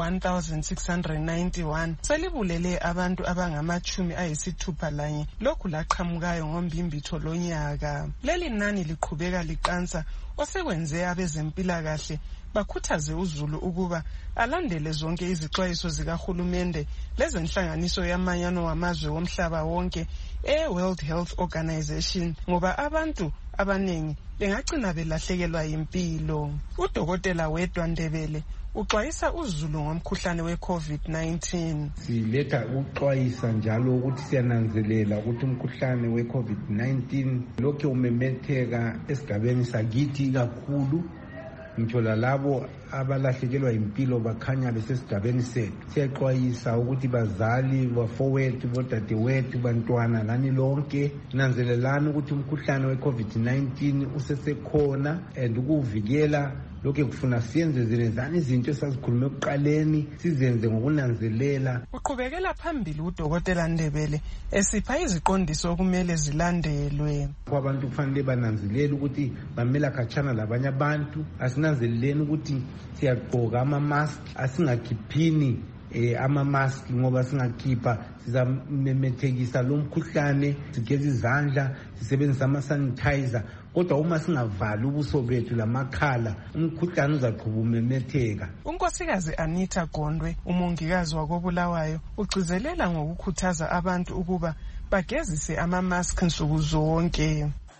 [SPEAKER 21] i-1691 selibulele abantu abangama-61 lokhu laqhamukayo ngombimbitho lonyaka. Leli nani liqhubeka liqansa osekwenze abezempilakahle bakhuthaze uzulu ukuba alandele zonke izixwayiso zikahulumende lezenhlanganiso yamanyano wamazwe womhlaba wonke e-World Health Organization ngoba abantu abaningi bengagcina belahlekelwa impilo. Udokotela Wedwa Ndebele uxwayisa uzulu ngomkhuhlane we-COVID-19.
[SPEAKER 19] Siletha ukuxwayisa njalo ukuthi siyananzelela ukuthi umkhuhlane we-COVID-19 lokhe umemetheka esigabeni sakithi kakhulu, ngitsho lalabo abalahlekelwa impilo bakhanya besesigabeni sethu. Siyaxwayisa ukuthi bazali, bafowethu, bodadewethu, bantwana nani lonke nanzelelani ukuthi umkhuhlane we-COVID-19 usesekhona and ukuvikela lokho kufuna siyenze zelezana izinto esazikhulume ekuqaleni sizenze ngokunanzelela.
[SPEAKER 21] Uqhubekela phambili udokotela Ndebele esipha iziqondiso okumele zilandelwe.
[SPEAKER 19] Abantu kufanele bananzelele ukuthi bamela khatshana labanye abantu, asinanzeleleni ukuthi siyagqoka ama-mask, asingakhiphini ama-mask ngoba singakhipha sizamemethekisa lo mkhuhlane, sigeze izandla, sisebenzisa ama-sanitizer. Kodwa uma singavali ubuso bethu lamakhala umkhuhlane uzaqhubeka umemetheka.
[SPEAKER 21] Unkosikazi Anita Gondwe, umongikazi wakoBulawayo, ugcizelela ngokukhuthaza abantu ukuba bagezise ama-mask nsuku zonke.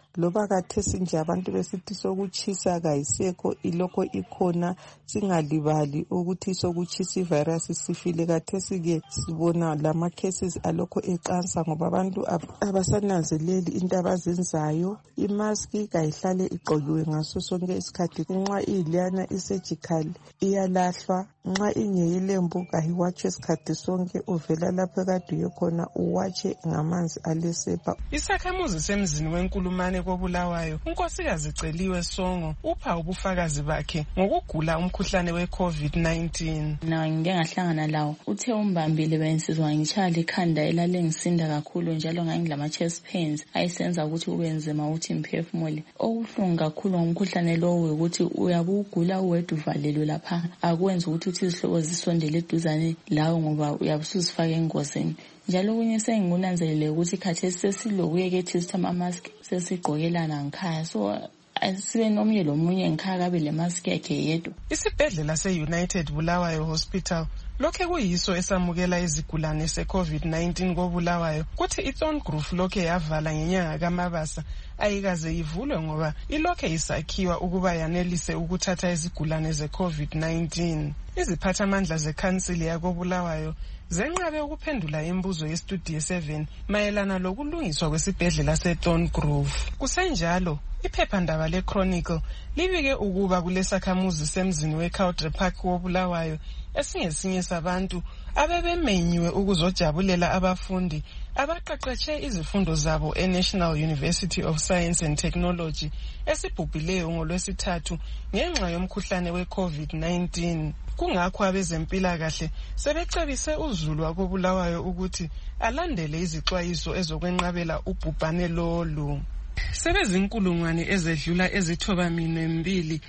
[SPEAKER 21] loba kathesi nje abantu besithi sokutshisa kayisekho ilokho ikhona, singalibali ukuthi sokutshisa ivirus sifile. Kathesi-ke sibona lama cases alokho eqansa ngoba abantu abasananzeleli into abazenzayo. Imaski kayihlale igqokiwe ngaso sonke isikhathi. Nxa iyilana isurgical iyalahlwa, nxa ingeyilembu kayiwatshwe isikhathi sonke. Uvela lapho ekade uyekhona uwatshe ngamanzi alesepa. Isakhamuzi semzini weNkulumane koBulawayo, unkosikazi Celiwe Songo, upha ubufakazi bakhe ngokugula umkhuhlane we-COVID-19.
[SPEAKER 3] Na ngike ngahlangana lawo. Uthe umbambile bensizwa ngitshaya ikhanda elalengisinda kakhulu njalo ngangilama chest pains ayisenza ukuthi kube nzima ukuthi imphefumule. Okuhlungu kakhulu ngomkhuhlane lowo ukuthi uyabugula uwedwa uvalelwe lapha. Akwenza ukuthi izihlobo zisondele eduzane lawo ngoba uyabusuzifaka engozini. Njalo kunye sengikunanzelele ukuthi khathesi sesilokuyeke ama mask sesigqokelana ngikhaya. So asibe nomnye lomunye ngikhaya kabe le mask yakhe yedwa.
[SPEAKER 21] Isibhedlela se-United Bulawayo Hospital lokhe kuyiso esamukela izigulane se-COVID-19 koBulawayo, kuthi iThorn Grove lokhe yavala ngenyanga kaMabasa ayikaze ivulwe ngoba ilokhe isakhiwa ukuba yanelise ukuthatha izigulane ze-COVID-19. Iziphathamandla zekhansili yakoBulawayo zenqabe ukuphendula imibuzo yestudio 7 mayelana lokulungiswa kwesibhedlela seThorn Grove. Kusenjalo, iphephandaba leChronicle libike ukuba kulesakhamuzi semzini weCountry Park woBulawayo esingesinye sabantu abebemenyiwe ukuzojabulela abafundi abaqeqetshe izifundo zabo eNational University of Science and Technology esibhubhileyo ngolwesithathu ngenxa yomkhuhlane we-COVID-19. Kungakho abezempilakahle sebecebise uzulu wakoBulawayo ukuthi alandele izixwayiso ezokwenqabela ubhubhane lolu. Sebezinkulungwane ezedlula ezithoba-2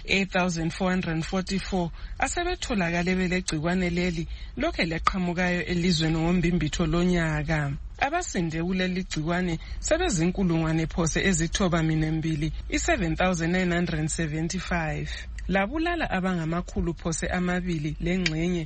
[SPEAKER 21] 8,444 asebetholakale belegcikwane leli lokhe leqhamukayo elizweni ngombimbitho lonyaka. Abasinde kuleli gcikwane sebezinkulungwane phose ezithoba-2 7,975. Labulala abangamakhulu phose 2 lengxenye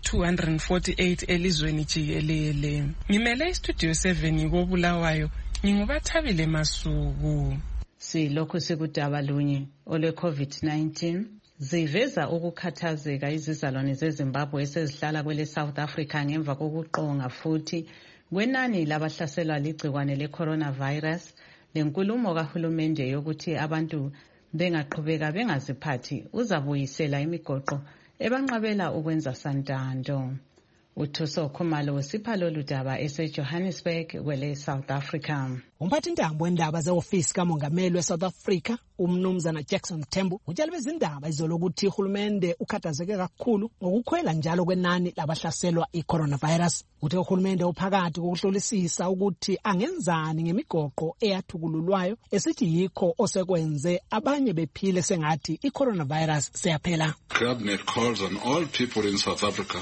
[SPEAKER 21] 248 elizweni jikelele. Ngimele istudio 7 koBulawayo. Ngingubathabile Masuku.
[SPEAKER 2] Silokhu sikudaba lunye olwe-COVID-19 ziveza ukukhathazeka izizalwane zeZimbabwe esezihlala kwele South Africa ngemva kokuqonga futhi kwenani labahlaselwa ligcikwane le-coronavirus. Lenkulumo kahulumende yokuthi abantu bengaqhubeka bengaziphathi uzabuyisela imigoqo ebanqabela ukwenza santando. Uthuso Khumalo usipha lolu daba eseJohannesburg kwele South Africa.
[SPEAKER 22] Umphathintambo wendaba ze-ofisi kamongameli we-South Africa umnumzana Jackson Tembu utshela bezindaba izolo ukuthi uhulumende ukhathazeke kakhulu ngokukhwela njalo kwenani labahlaselwa i-coronavirus. Uthe uhulumende uphakathi kokuhlolisisa ukuthi angenzani ngemigoqo eyathukululwayo esithi yikho osekwenze abanye bephile sengathi i-coronavirus seyaphela.
[SPEAKER 23] Cabinet calls on all people in South Africa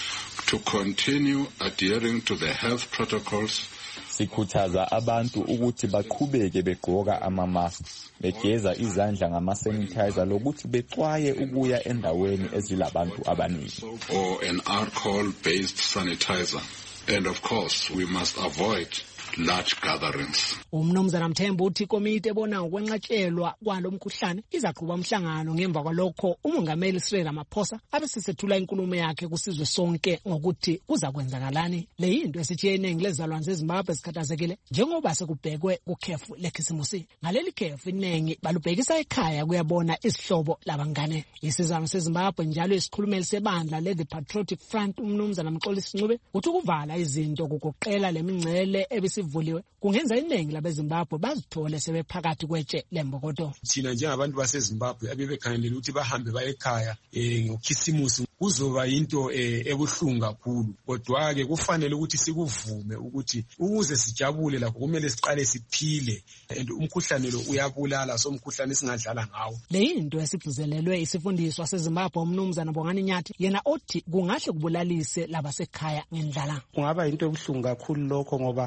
[SPEAKER 23] to continue adhering to the health protocols.
[SPEAKER 24] Sikhuthaza abantu ukuthi baqhubeke begqoka ama-masks, begeza izandla ngama-sanitizer lokuthi bexwaye ukuya endaweni ezilabantu abaningi.
[SPEAKER 23] Or an alcohol-based sanitizer. And of course, we must avoid large gatherings.
[SPEAKER 22] Umnumzana Mthembu uthi ikomiti ebona ngokwenqatshelwa kwalo mkhuhlane izaqhuba umhlangano ngemva kwalokho umongameli Cyril Ramaphosa abesisethula inkulumo yakhe kusizwe sonke ngokuthi kuzakwenzakalani. Le yinto esithiye iningi lezalwane zeZimbabwe zikhathazekile njengoba sekubhekwe kukhefu lekhisimusi. Ngaleli khefu iningi balubhekisa ekhaya kuyabona isihlobo labangane. Isizwe seZimbabwe njalo isikhulumeli sebandla le-The Patriotic Front umnumzana Mxolisi Ncube uthi ukuvala izinto kugoqela lemingcele ebisivuliwe kungenza iningi labeZimbabwe bazithole sebephakathi kwetshe lembokodo.
[SPEAKER 25] Thina njengabantu baseZimbabwe abebekhangelele ukuthi bahambe baye ekhaya ngokhisimusi kuzoba into ebuhlungu kakhulu, kodwa ke kufanele ukuthi sikuvume ukuthi ukuze sijabule lakho kumele siqale siphile, and umkhuhlane lo uyabulala, so umkhuhlane singadlala ngawo.
[SPEAKER 22] Le into esigcizelelwe isifundiswa seZimbabwe umnumzana Bongani Nyathi yena othi kungahle kubulalise labasekhaya ngendlala.
[SPEAKER 26] Kungaba into ebuhlungu kakhulu lokho ngoba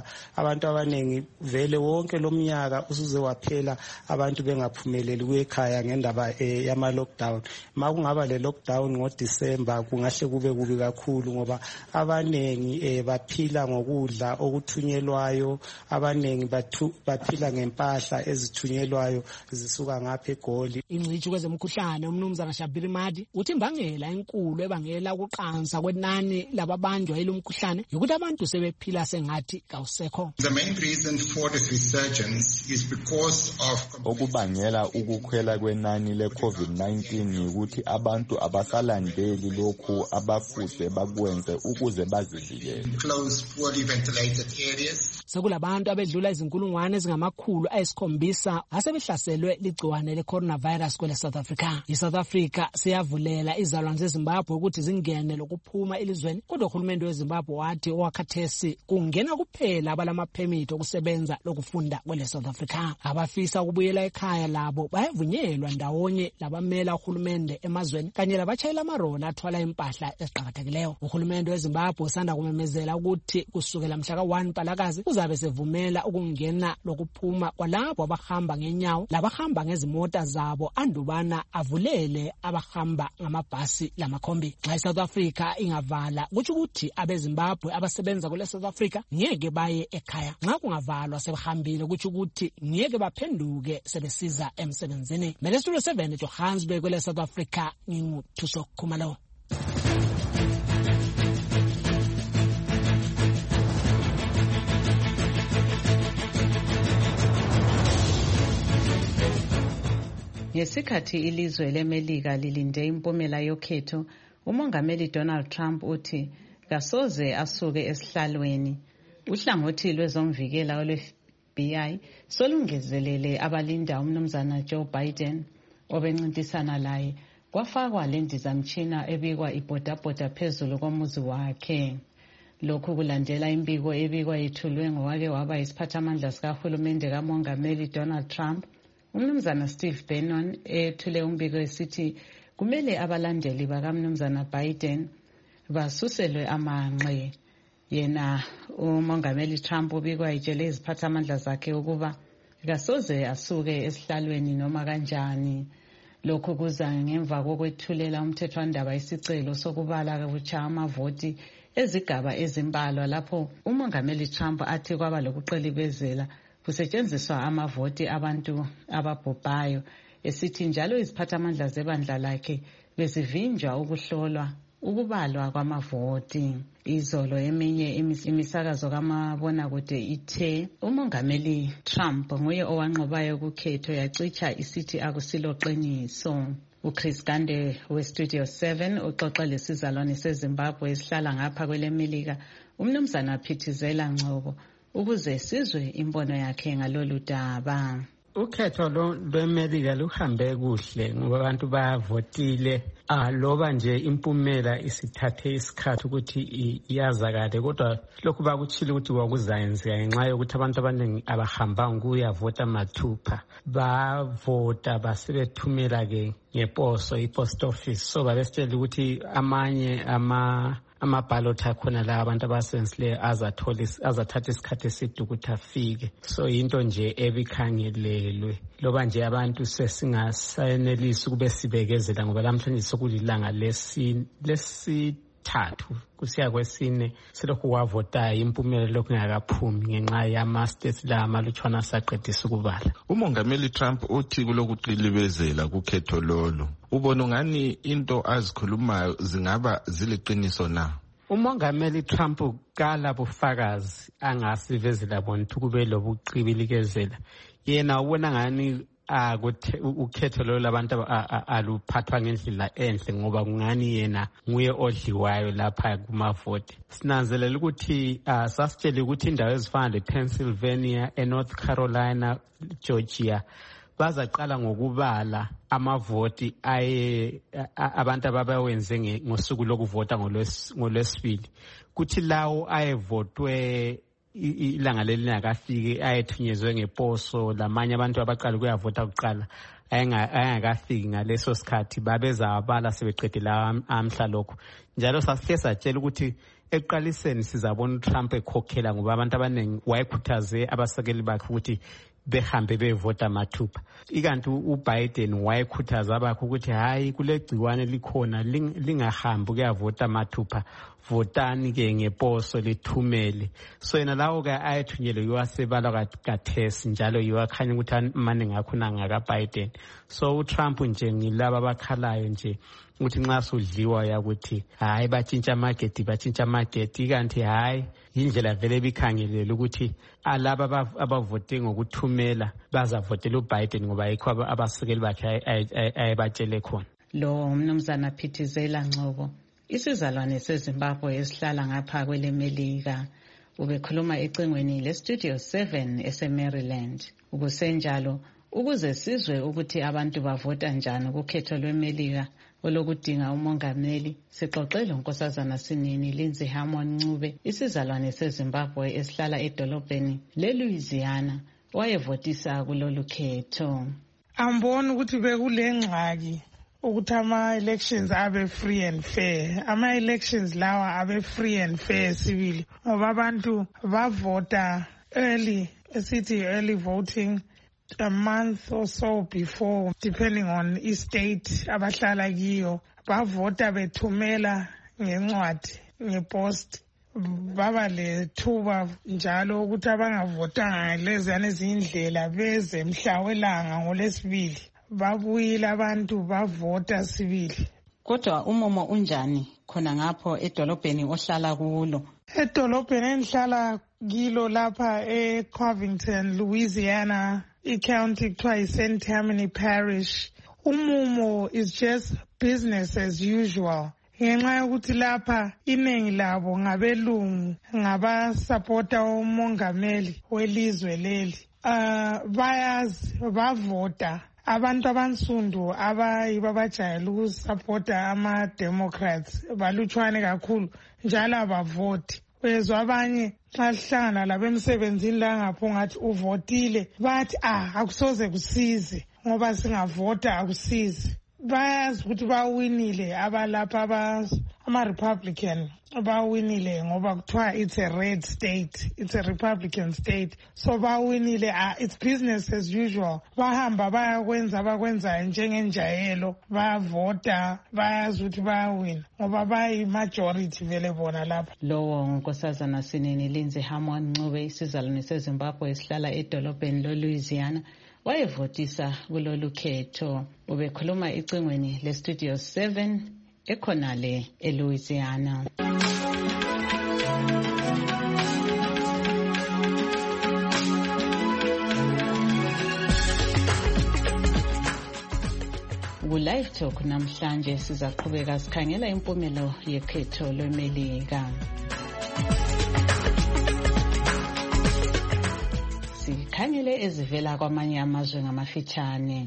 [SPEAKER 5] abantu abaningi vele wonke lo mnyaka usuze waphela abantu bengaphumeleli kwekhaya ngendaba yama lockdown. Makungaba le lockdown ngoDisemba kungahle kube kubi kakhulu ngoba abaningi baphila ngokudla okuthunyelwayo, abaningi baphila ngempahla ezithunyelwayo zisuka ngapha eGoli.
[SPEAKER 22] Ingcitshi kwezemkhuhlane umnumzana Shabiri Madi uthi imbangela enkulu ebangela ukuqansa kwenani lababanjwa yilomkhuhlane ukuthi abantu sebephila sengathi kawusekho.
[SPEAKER 6] The main reason for this resurgence is because of
[SPEAKER 24] okubangela ukukhwela kwenani le-COVID-19 ukuthi abantu abasalandeli lokhu abafuze bakwenze ukuze bazivikele.
[SPEAKER 6] Close poorly ventilated areas.
[SPEAKER 22] Sekulabantu abedlula izinkulungwane ezingamakhulu ayisikhombisa asebehlaselwe ligciwane le-coronavirus kwele South Africa. ISouth Africa siyavulela izalwane zeZimbabwe ukuthi zingene lokuphuma elizweni, kodwa uhulumende weZimbabwe wathi owakhathesi kungena kuphela abalamaphemiti okusebenza lokufunda kwele South Africa. Abafisa ukubuyela ekhaya labo bayavunyelwa ndawonye labamela uhulumende emazweni kanye labatshayela amaroli athwala impahla eziqakathekileyo. Uhulumende weZimbabwe usanda kumemezela ukuthi kusukela mhla ka-1 Mpalakazi uzabe sevumela ukungena lokuphuma kwalabo abahamba ngenyawo labahamba ngezimota zabo andubana avulele abahamba ngamabhasi lamakhombi. Nxa iSouth Africa ingavala kutsho ukuthi abeZimbabwe abasebenza kule South Africa ngeke baye ekhaya. Nxa kungavalwa sebehambile kutsho ukuthi ngeke baphenduke sebesiza emsebenzini. Studio 7 Johannesburg kwele South Africa, nginguThuso Khumalo.
[SPEAKER 2] Ngesikhathi ilizwe leMelika lilinde impumela yokhetho, umongameli Donald Trump uthi kasoze asuke esihlalweni. Uhlangothi lwezomvikela olwe-FBI solungezelele abalinda umnumzana Joe Biden obencintisana laye, kwafakwa lendizamtshina ebikwa ibhodabhoda phezulu komuzi wakhe. Lokhu kulandela imbiko ebikwa yethulwe ngowake waba yisiphathamandla sikahulumende kamongameli Donald Trump, umnumzana Steve Bannon, ethule umbiko esithi kumele abalandeli bakamnumzana Biden basuselwe amanqe. Yena umongameli Trump ubikwa itshele iziphathamandla zakhe ukuba kasoze asuke esihlalweni noma kanjani. Lokhu kuza ngemva kokwethulela umthethwandaba isicelo sokubala kabutsha amavoti ezigaba ezimbalwa lapho umongameli Trump athi kwaba lokuqelibezela kusetshenziswa amavoti abantu ababhubhayo, esithi njalo iziphathamandla zebandla lakhe bezivinjwa ukuhlolwa ukubalwa kwamavoti. Izolo eminye imisakazo kamabonakude ithe umongameli Trump nguye owanqobayo kukhetho, yacitsha isithi akusilo qiniso. uChris Gande weStudio 7 uxoxa lesizalwane seZimbabwe esihlala ngapha kweleMelika, umnumzana Phithizela Ngcobo, ukuze sizwe imbono yakhe ngalolu daba.
[SPEAKER 20] Ukhetho lweMelika luhambe kuhle ngoba abantu bayavotile, loba nje impumela isithathe isikhathi ukuthi iyazakale, kodwa lokhu bakutshile ukuthi kwakuzayenzeka ngenxa yokuthi abantu abaningi abahambanga ukuyavota mathupha, bavota basebethumela ke ngeposo ipost office. So babesitshela ukuthi amanye amaballot akhona la abantu abasensileyo azathatha isikhathi eside ukuthi afike. So into nje ebikhangelelwe, loba nje abantu sesingasayenelisi ukube sibekezela ngoba namhlanje sokulilanga lesithathu kusiya kwesine selokhu wavotayo, impumela lokhu ingakaphumi ngenxa yama-states la amalutshwana asaqedisa ukubala.
[SPEAKER 7] Umongameli Trump uthi kulokuqilibezela kukhetho lolo. Ubona ngani into azikhulumayo zingaba ziliqiniso na?
[SPEAKER 20] Umongameli Trump kala bufakazi angasivezela bona kube lobuqibilikezela. Yena ubona ngani ukhetho lo labantu aluphathwa ngendlela enhle ngoba kungani yena nguye odliwayo lapha kumavoti. Sinanzelela ukuthi sasitshele ukuthi indawo ezifana lePennsylvania, eNorth Carolina, Georgia bazaqala ngokubala amavoti abantu ababawenze ngosuku lokuvota ngolwesibili, kuthi lawo ayevotwe ilanga leli lingakafiki ayethunyezwe ngeposo, lamanye abantu abaqala ukuyavota kuqala ayengakafiki ngaleso sikhathi babezabala sebeqedile amhla lokho. Njalo sasithe satshela ukuthi ekuqaliseni sizabona uTrump ekhokhela ngoba abantu abaningi wayekhuthaze abasekeli bakhe ukuthi behambe bevota mathupha. Ikanti uBiden wayekhuthaza abakhe ukuthi hayi kule gciwane likhona lingahambi kuyavota mathupha, votani ke ngeposo lithumele. So yena lawo ke ayethunyelwe yiwasebala kaThesi njalo yiwakhanya ukuthi amaningi akhona ngakaBiden. So uTrump nje ngilaba abakhalayo nje ukuthi nxa sudliwa yakuthi hayi batshintsha market kanti hayi indlela vele bikhangelele ukuthi alaba abavote ngokuthumela bazavotela uBiden ngoba yikho abasekeli bakhe ayebatshele khona.
[SPEAKER 2] Lo umnumzana Phithizela Ngcobo, isizalwane seZimbabwe esihlala ngapha kweleMelika, ubekhuluma ecingweni leStudio 7 eseMaryland. Ukusenjalo ukuze sizwe ukuthi abantu bavota njani kukhetho lweMelika olokudinga umongameli, sixoxele unkosazana Sinini Lindsay Hamon Ncube, isizalwane seZimbabwe esihlala edolobheni leLouisiana, wayevotisa kulolu khetho.
[SPEAKER 8] Amboni ukuthi bekulengxaki ukuthi ama-elections abe free and fair. Ama-elections lawa abe free and fair sibili ngoba abantu bavota early voting a month or so before, depending on state abahlala kiyo. Bavota bethumela ngencwadi ngepost, baba lethuba njalo ukuthi abangavotanga leziyana ezindlela beze mhla welanga ngolesibili. Babuyile abantu bavota sibili.
[SPEAKER 2] Kodwa umomo unjani khona ngapho edolobheni ohlala kulo?
[SPEAKER 8] Edolobheni engihlala kilo lapha eCovington, Louisiana, i-county kuthiwa yi-St. Tammany Parish. Umumo is just business as usual. Ngenxa yokuthi lapha iningi labo ngabelungu, ngabasupporta umongameli welizwe leli. Bayazi bavota. Abantu abansundu abayibo abajayele ukusupporta ama-Democrats balutshwane kakhulu njalo abavoti. Uyezwa abanye xa sihlangana labo emsebenzini la ngapho ngathi uvotile, bathi akusoze kusize ngoba singavota akusizi. Bayazi ukuthi bawinile abalapha ama-Republican bawinile ngoba kuthiwa it's a red state, it's a Republican state. So bawinile, it's business as usual. Bahamba bayakwenza abakwenzayo njengenjayelo, bayavota, bayazi ukuthi bayawina ngoba bayi-majority vele bona lapha.
[SPEAKER 2] Lowo unkosazana Sinini Lindsay Hamon Ncube, isizalwane seZimbabwe esihlala edolobheni leLouisiana, wayevotisa kulolu khetho. Ubekhuluma ecingweni leStudio 7 ekhonale eLouisiana. Ku-Live Talk namhlanje sizaqhubeka sikhangela impumelo yekhetho lweMelika. Sikhangele ezivela kwamanye amazwe ngamafitshane.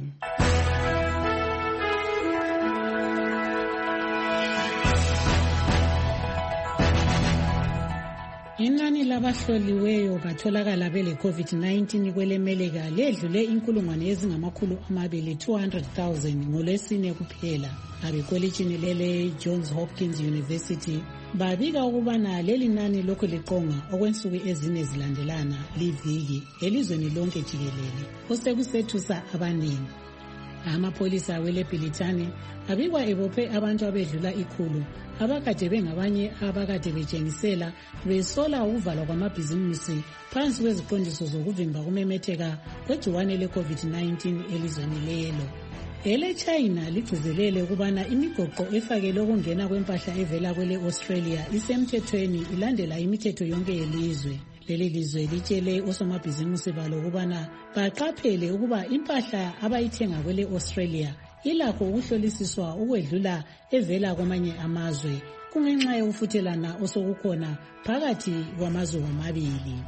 [SPEAKER 22] Inani labahloliweyo batholakala bele COVID-19 kweleMelika ledlule inkulungwane ezingamakhulu 200,000 ngolwesine kuphela. Abekolitshini lele Johns Hopkins University babika ukubana leli nani lokhu liqonga okwensuku ezine zilandelana liviki elizweni lonke jikelele, osekusethusa abaningi. Amapolisa weleBritani abikwa ebophe abantu abedlula 100 abakade bengabanye abakade betshengisela besola ukuvalwa kwamabhizimusi phansi kweziqondiso zokuvimba kumemetheka kwegciwane le-COVID-19 elizweni lelo. EleChina ligcizelele ukubana imigoqo efakelwe ukungena kwempahla evela kwele-Australia isemthethweni ilandela imithetho yonke yelizwe. Leli lizwe litshele osomabhizimusi balo ukubana baqaphele ukuba impahla abayithenga kwele-Australia ilakho ukuhlolisiswa ukwedlula evela kwamanye amazwe kungenxa yokufuthelana osokukhona phakathi kwamazwe womabili.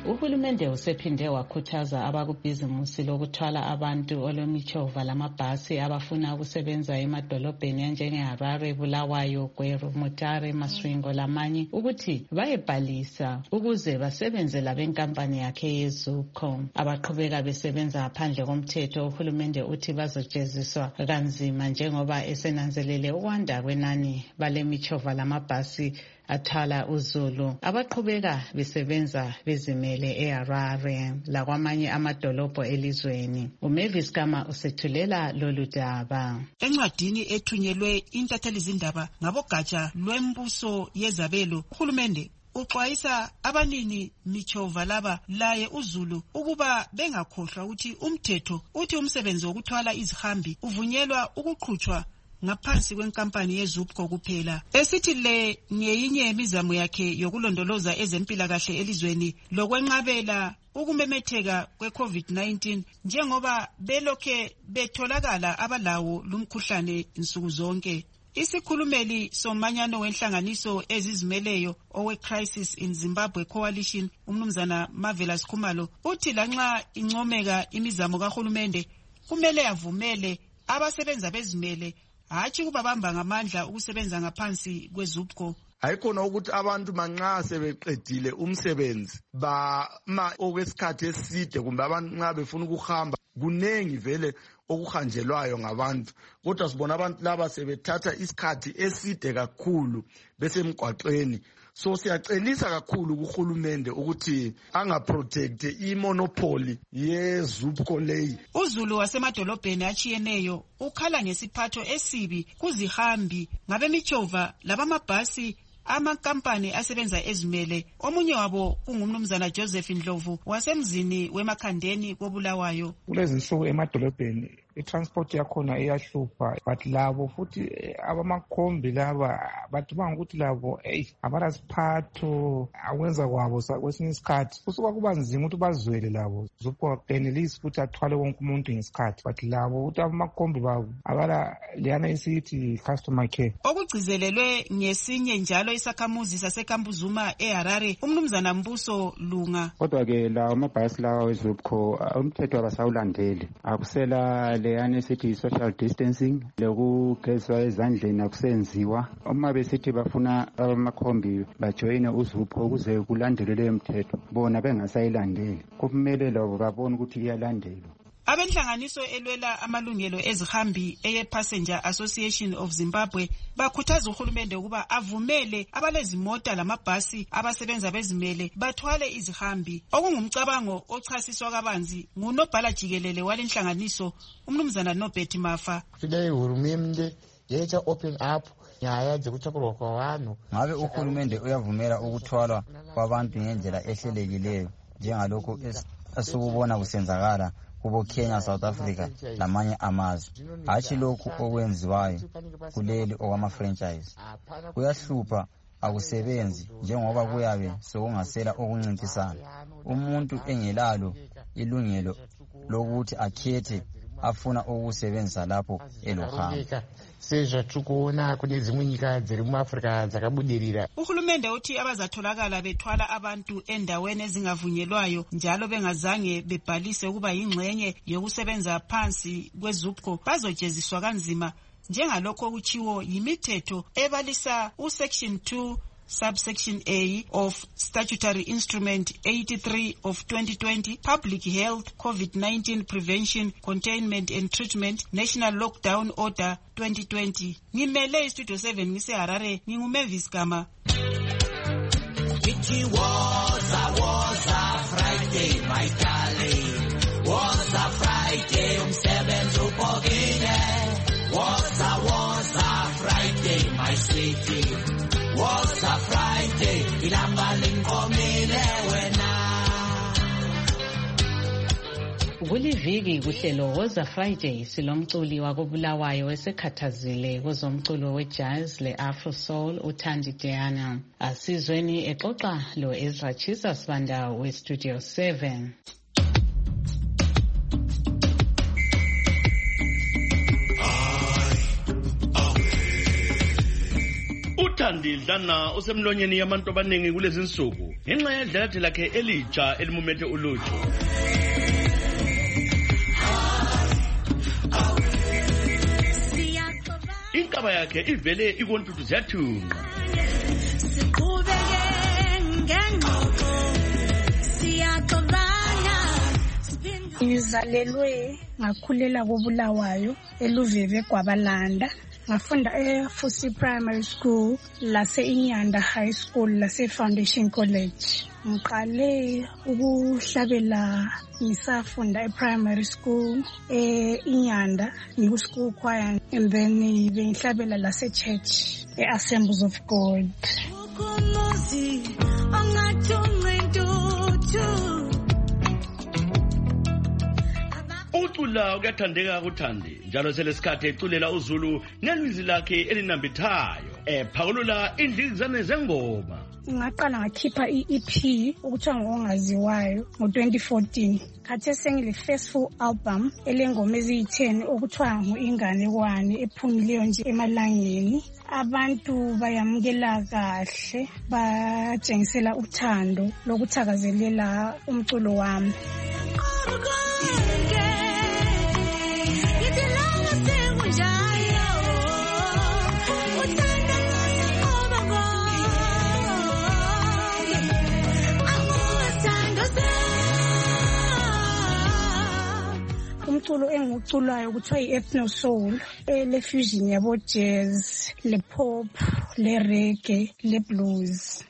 [SPEAKER 2] Uhulumende usephinde wakhuthaza abakubhizimusi lokuthwala abantu olwemichova lamabhasi abafuna ukusebenza emadolobheni anjengeHarare, Bulawayo, Gweru, Mutare, Masvingo lamanye ukuthi bayebhalisa ukuze basebenzela benkampani yakhe yeZUPCO. Abaqhubeka besebenza ngaphandle komthetho, uhulumende uthi bazojeziswa kanzima njengoba esenanzelele ukwanda kwenani balemichova lamabhasi athwala uzulu abaqhubeka besebenza bezimele eHarare lakwamanye amadolobho elizweni. uMavis Kama usethulela lolu daba.
[SPEAKER 9] Encwadini ethunyelwe intatheli zindaba ngabogatsha lwembuso yezabelo, uhulumende uxwayisa abanini michova laba laye uzulu ukuba bengakhohlwa ukuthi umthetho uthi umsebenzi wokuthwala izihambi uvunyelwa ukuqhutshwa ngaphansi kwenkampani yeZUPCO kuphela. Esithi le ngeyinye yemizamo yakhe yokulondoloza ezempilakahle elizweni lokwenqabela ukumemetheka kwe-COVID-19 njengoba belokhe betholakala abalawo lumkhuhlane nsuku zonke. Isikhulumeli somanyano wenhlanganiso ezizimeleyo owe-Crisis in Zimbabwe Coalition, umnumzana Marvelous Khumalo, uthi lanxa incomeka imizamo kahulumende kumele avumele abasebenza bezimele hatshi kubabamba ngamandla ukusebenza ngaphansi kweZUPCO.
[SPEAKER 10] Hayikhona ukuthi abantu manxa sebeqedile umsebenzi bama okwesikhathi eside kumbe abantu nxa befuna ukuhamba kunengi vele okuhanjelwayo ngabantu, kodwa sibona abantu laba sebethatha isikhathi eside kakhulu besemgwaqweni. So siyacelisa kakhulu kuhulumende ukuthi angaprotect imonopoly yeZUPCO leyi.
[SPEAKER 9] Uzulu wasemadolobheni achiyeneyo ukhala ngesiphatho esibi kuzihambi ngabemichova labamabhasi amakampani asebenza ezimele. Omunye wabo ungumnumzana Joseph Ndlovu wasemzini weMakhandeni koBulawayo.
[SPEAKER 11] Kulezi nsuku emadolobheni itransport yakhona iyahlupha, but labo futhi abamakhombi laba baduma ukuthi labo abala siphatho akwenza kwabo kwesinye isikhathi kusuka kuba nzima ukuthi bazwele labo. ZUPCO akuqinelisi ukuthi athwale wonke umuntu ngesikhathi, but labo ukuthi abamakhombi babo abala leyana isithi customer care.
[SPEAKER 9] Okugcizelelwe ngesinye njalo isakhamuzi saseKambuzuma eHarare, umnumzana Mbuso Lunga.
[SPEAKER 12] Kodwa-ke lawo amabhasi lawa weZUPCO umthetho abasawulandeli, akusela leyana esithi social distancing lokugezwa ezandleni akusenziwa. Uma besithi bafuna abamakhombi bajoyine uZUPCO ukuze kulandelwe leyo mthetho, bona bengasayilandeli, kumele labo babone ukuthi iyalandelwa.
[SPEAKER 9] Abenhlanganiso elwela amalungelo ezihambi eye-Passenger Association of Zimbabwe bakhuthaza uhulumende ukuba avumele abalezimota lamabhasi abasebenza bezimele bathwale izihambi. Okungumcabango ochasiswa kabanzi ngunobhala jikelele walenhlanganiso, umnumzana Nobert Mafa.
[SPEAKER 13] Today uhulumende yetha open up nyaya dzekutsvakurwa kwavanhu.
[SPEAKER 26] Ngabe uhulumende uyavumela ukuthwalwa kwabantu ngendlela ehlelekileyo njengalokho esukubona kusenzakala kubo Kenya, South Africa lamanye amazwe, hatshi lokhu okwenziwayo kuleli okwama-franchise. Kuyahlupha, akusebenzi njengoba kuyabe sokungasela okuncintisana. Umuntu engelalo ilungelo lokuthi akhethe afuna ukusebenzisa lapho elohamba.
[SPEAKER 13] Sezvatikuona kune dzimwe nyika dziri muAfrica dzakabudirira.
[SPEAKER 9] Uhulumende uthi abazatholakala bethwala abantu endaweni ezingavunyelwayo njalo bengazange bebhalise ukuba yingxenye yokusebenza phansi kweZUPCO bazojeziswa kanzima njengalokho okuchiwo yimithetho ebalisa uSection 2 Subsection A of Statutory Instrument 83 of 2020, Public Health, COVID-19 Prevention, Containment and Treatment, National Lockdown Order 2020. Ngimele Studio 7 ngiseHarare, nginguMavis Kama.
[SPEAKER 27] It was a Friday, my darling. Was a Friday, umsebenzi ubhokile. Was a Friday, my sweetie. Was a Friday, ilamba lingomile wena.
[SPEAKER 2] Kuliviki kuhlelo Woza Friday silomculi wakoBulawayo esekhathazile kwezomculo wejazz le-Afro Soul uThandi Diana. Asizweni exoxa lo Ezra Chisa Sibanda weStudio 7.
[SPEAKER 1] uThandi Dlana usemlonyeni yabantu abaningi kulezi insuku ngenxa yedlala lakhe elitsha elimumethe uluju. Inkaba yakhe ivele ikontuthu ziyathunqa.
[SPEAKER 4] Ngizalelwe ngakhulela koBulawayo eLuveve Gwabalanda. Ngafunda eFusi Primary School, lase Inyanda High School, lase Foundation College. Ngiqale ukuhlabela ngisafunda ePrimary School Inyanda, ngiku-school choir, and then bengihlabela lase church Assemblies of God.
[SPEAKER 1] Ucula uyathandeka kuThandi njalo selesikhathi eculela uZulu ngelizwi lakhe elinambithayo ephakulula indlizane zengoma.
[SPEAKER 4] Ngaqala ngakhipha i-EP okuthiwa ngoNgaziwayo ngo-2014. Khathe sengile first full album elengoma eziyi-10 okuthiwa ngo-Inganekwane ephumileyo nje emalangeni. Abantu bayamukela kahle, batshengisela uthando lokuthakazelela umculo wami. Umculo engiwuculayo kuthiwa i-ethno soul, le fusion yabo jazz, le pop, le reggae, le blues.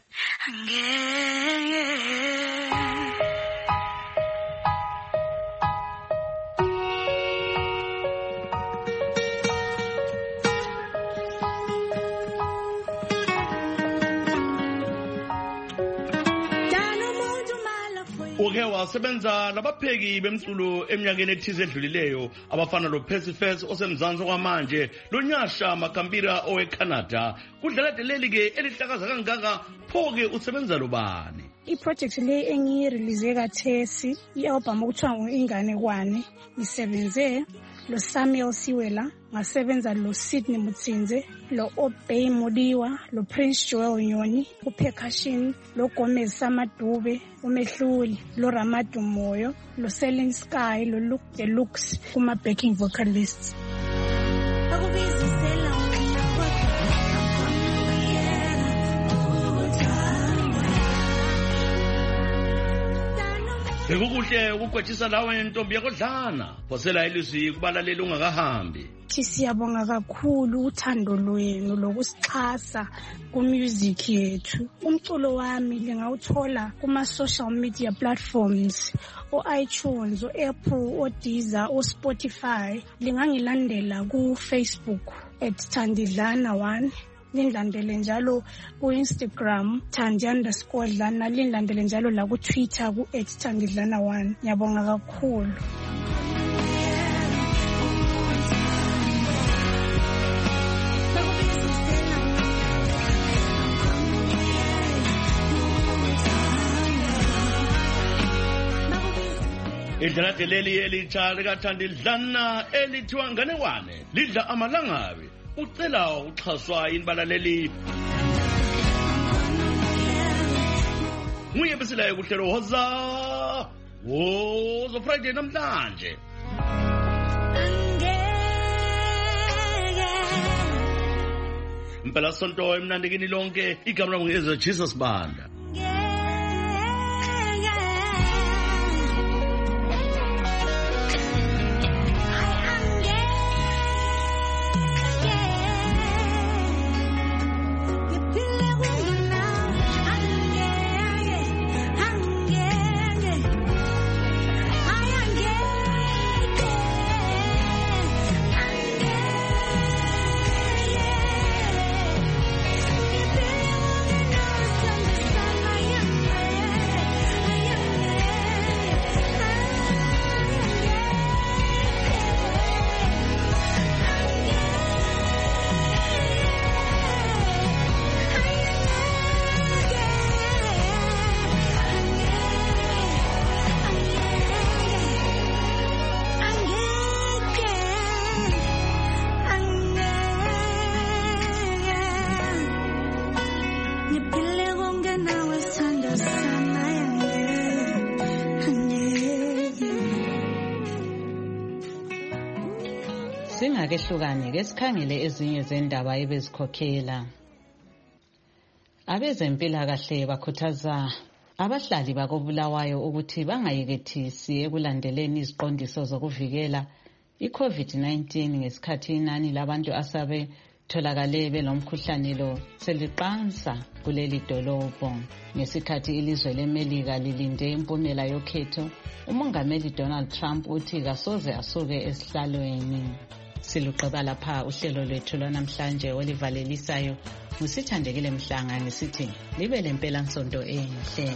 [SPEAKER 1] Uke wasebenza labapheki bemculo eminyakeni ethize edlulileyo abafana loPercy Face osemzansi kwamanje loNyasha Makambira oweCanada. Kudlala deleli ke elihlakaza kangaka phoke usebenza lobani?
[SPEAKER 4] I-project le engiyirelease kathesi i-album okuthiwa ngo-Inganekwane ngisebenze lo Samuel Siwela, ngasebenza lo Sydney Mutsinze, lo Obey Modiwa, lo Prince Joel Nyoni ku-percussion, lo Gomez Samadube umehluli, lo Ramadu Moyo, lo Selling Sky, lo Luke Deluxe kuma-backing vocalists.
[SPEAKER 1] Bekukuhle ukukwetshisa lawe ntombi yakodlana phosela ilizwi kubalaleli ungakahambi.
[SPEAKER 4] Siyabonga kakhulu uthando lwenu lokusixhasa ku-music yethu. Umculo wami lingawuthola kuma-social media platforms, o-iTunes, o-Apple, o-Deezer, o-Spotify. Lingangilandela ku-Facebook @Thandidlana1. Lingilandele njalo ku-Instagram Thandi_Dlana, lingilandele njalo la ku-Twitter ku@Thandidlana1. Ngiyabonga kakhulu.
[SPEAKER 1] Idlala deleli elitsha likaThandidlana elithiwa Nganekwane lidla amalangabi. Ucela uxhaswa imbalaleli. Nguye besilayo kuhlelo Woza Friday namhlanje. Impela sonto emnandikini lonke igama lami ngizo Jesus Banda.
[SPEAKER 2] ake hlukane ke sikhangele ezinye zendaba ebezikhokhela. Abezempilakahle bakhuthaza abahlali bakoBulawayo ukuthi bangayekethisi ekulandeleni iziqondiso zokuvikela i-COVID-19 ngesikhathi inani labantu asebetholakale belomkhuhlane lo seliqansa kuleli dolobho. Ngesikhathi ilizwe leMelika lilinde impumela yokhetho, umongameli Donald Trump uthi kasoze asuke esihlalweni. Siluqeba lapha uhlelo lwethu lwanamhlanje olivalelisayo ngusithandekile Mhlanga ngisithi libe lempela nsonto enhle.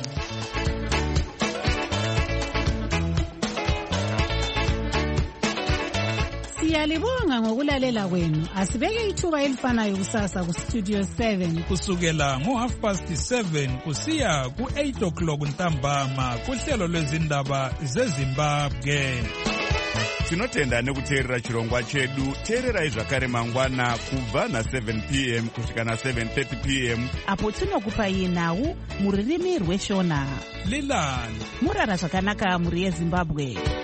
[SPEAKER 3] Siyalibonga ngokulalela kwenu. Asibeke ithuba elifanayo kusasa ku Studio 7
[SPEAKER 14] kusukela ngo7:30 kusiya ku8 ntambama kuhlelo lwezindaba zeZimbabwe.
[SPEAKER 15] Tinotenda nekuteerera chirongwa chedu. Teererai zvakare mangwana kubva na7 p.m. kusvika na7:30 p.m.
[SPEAKER 3] apo tinokupai nhau muririmi rweshona.
[SPEAKER 14] Lilani
[SPEAKER 3] murara zvakanaka muri yeZimbabwe.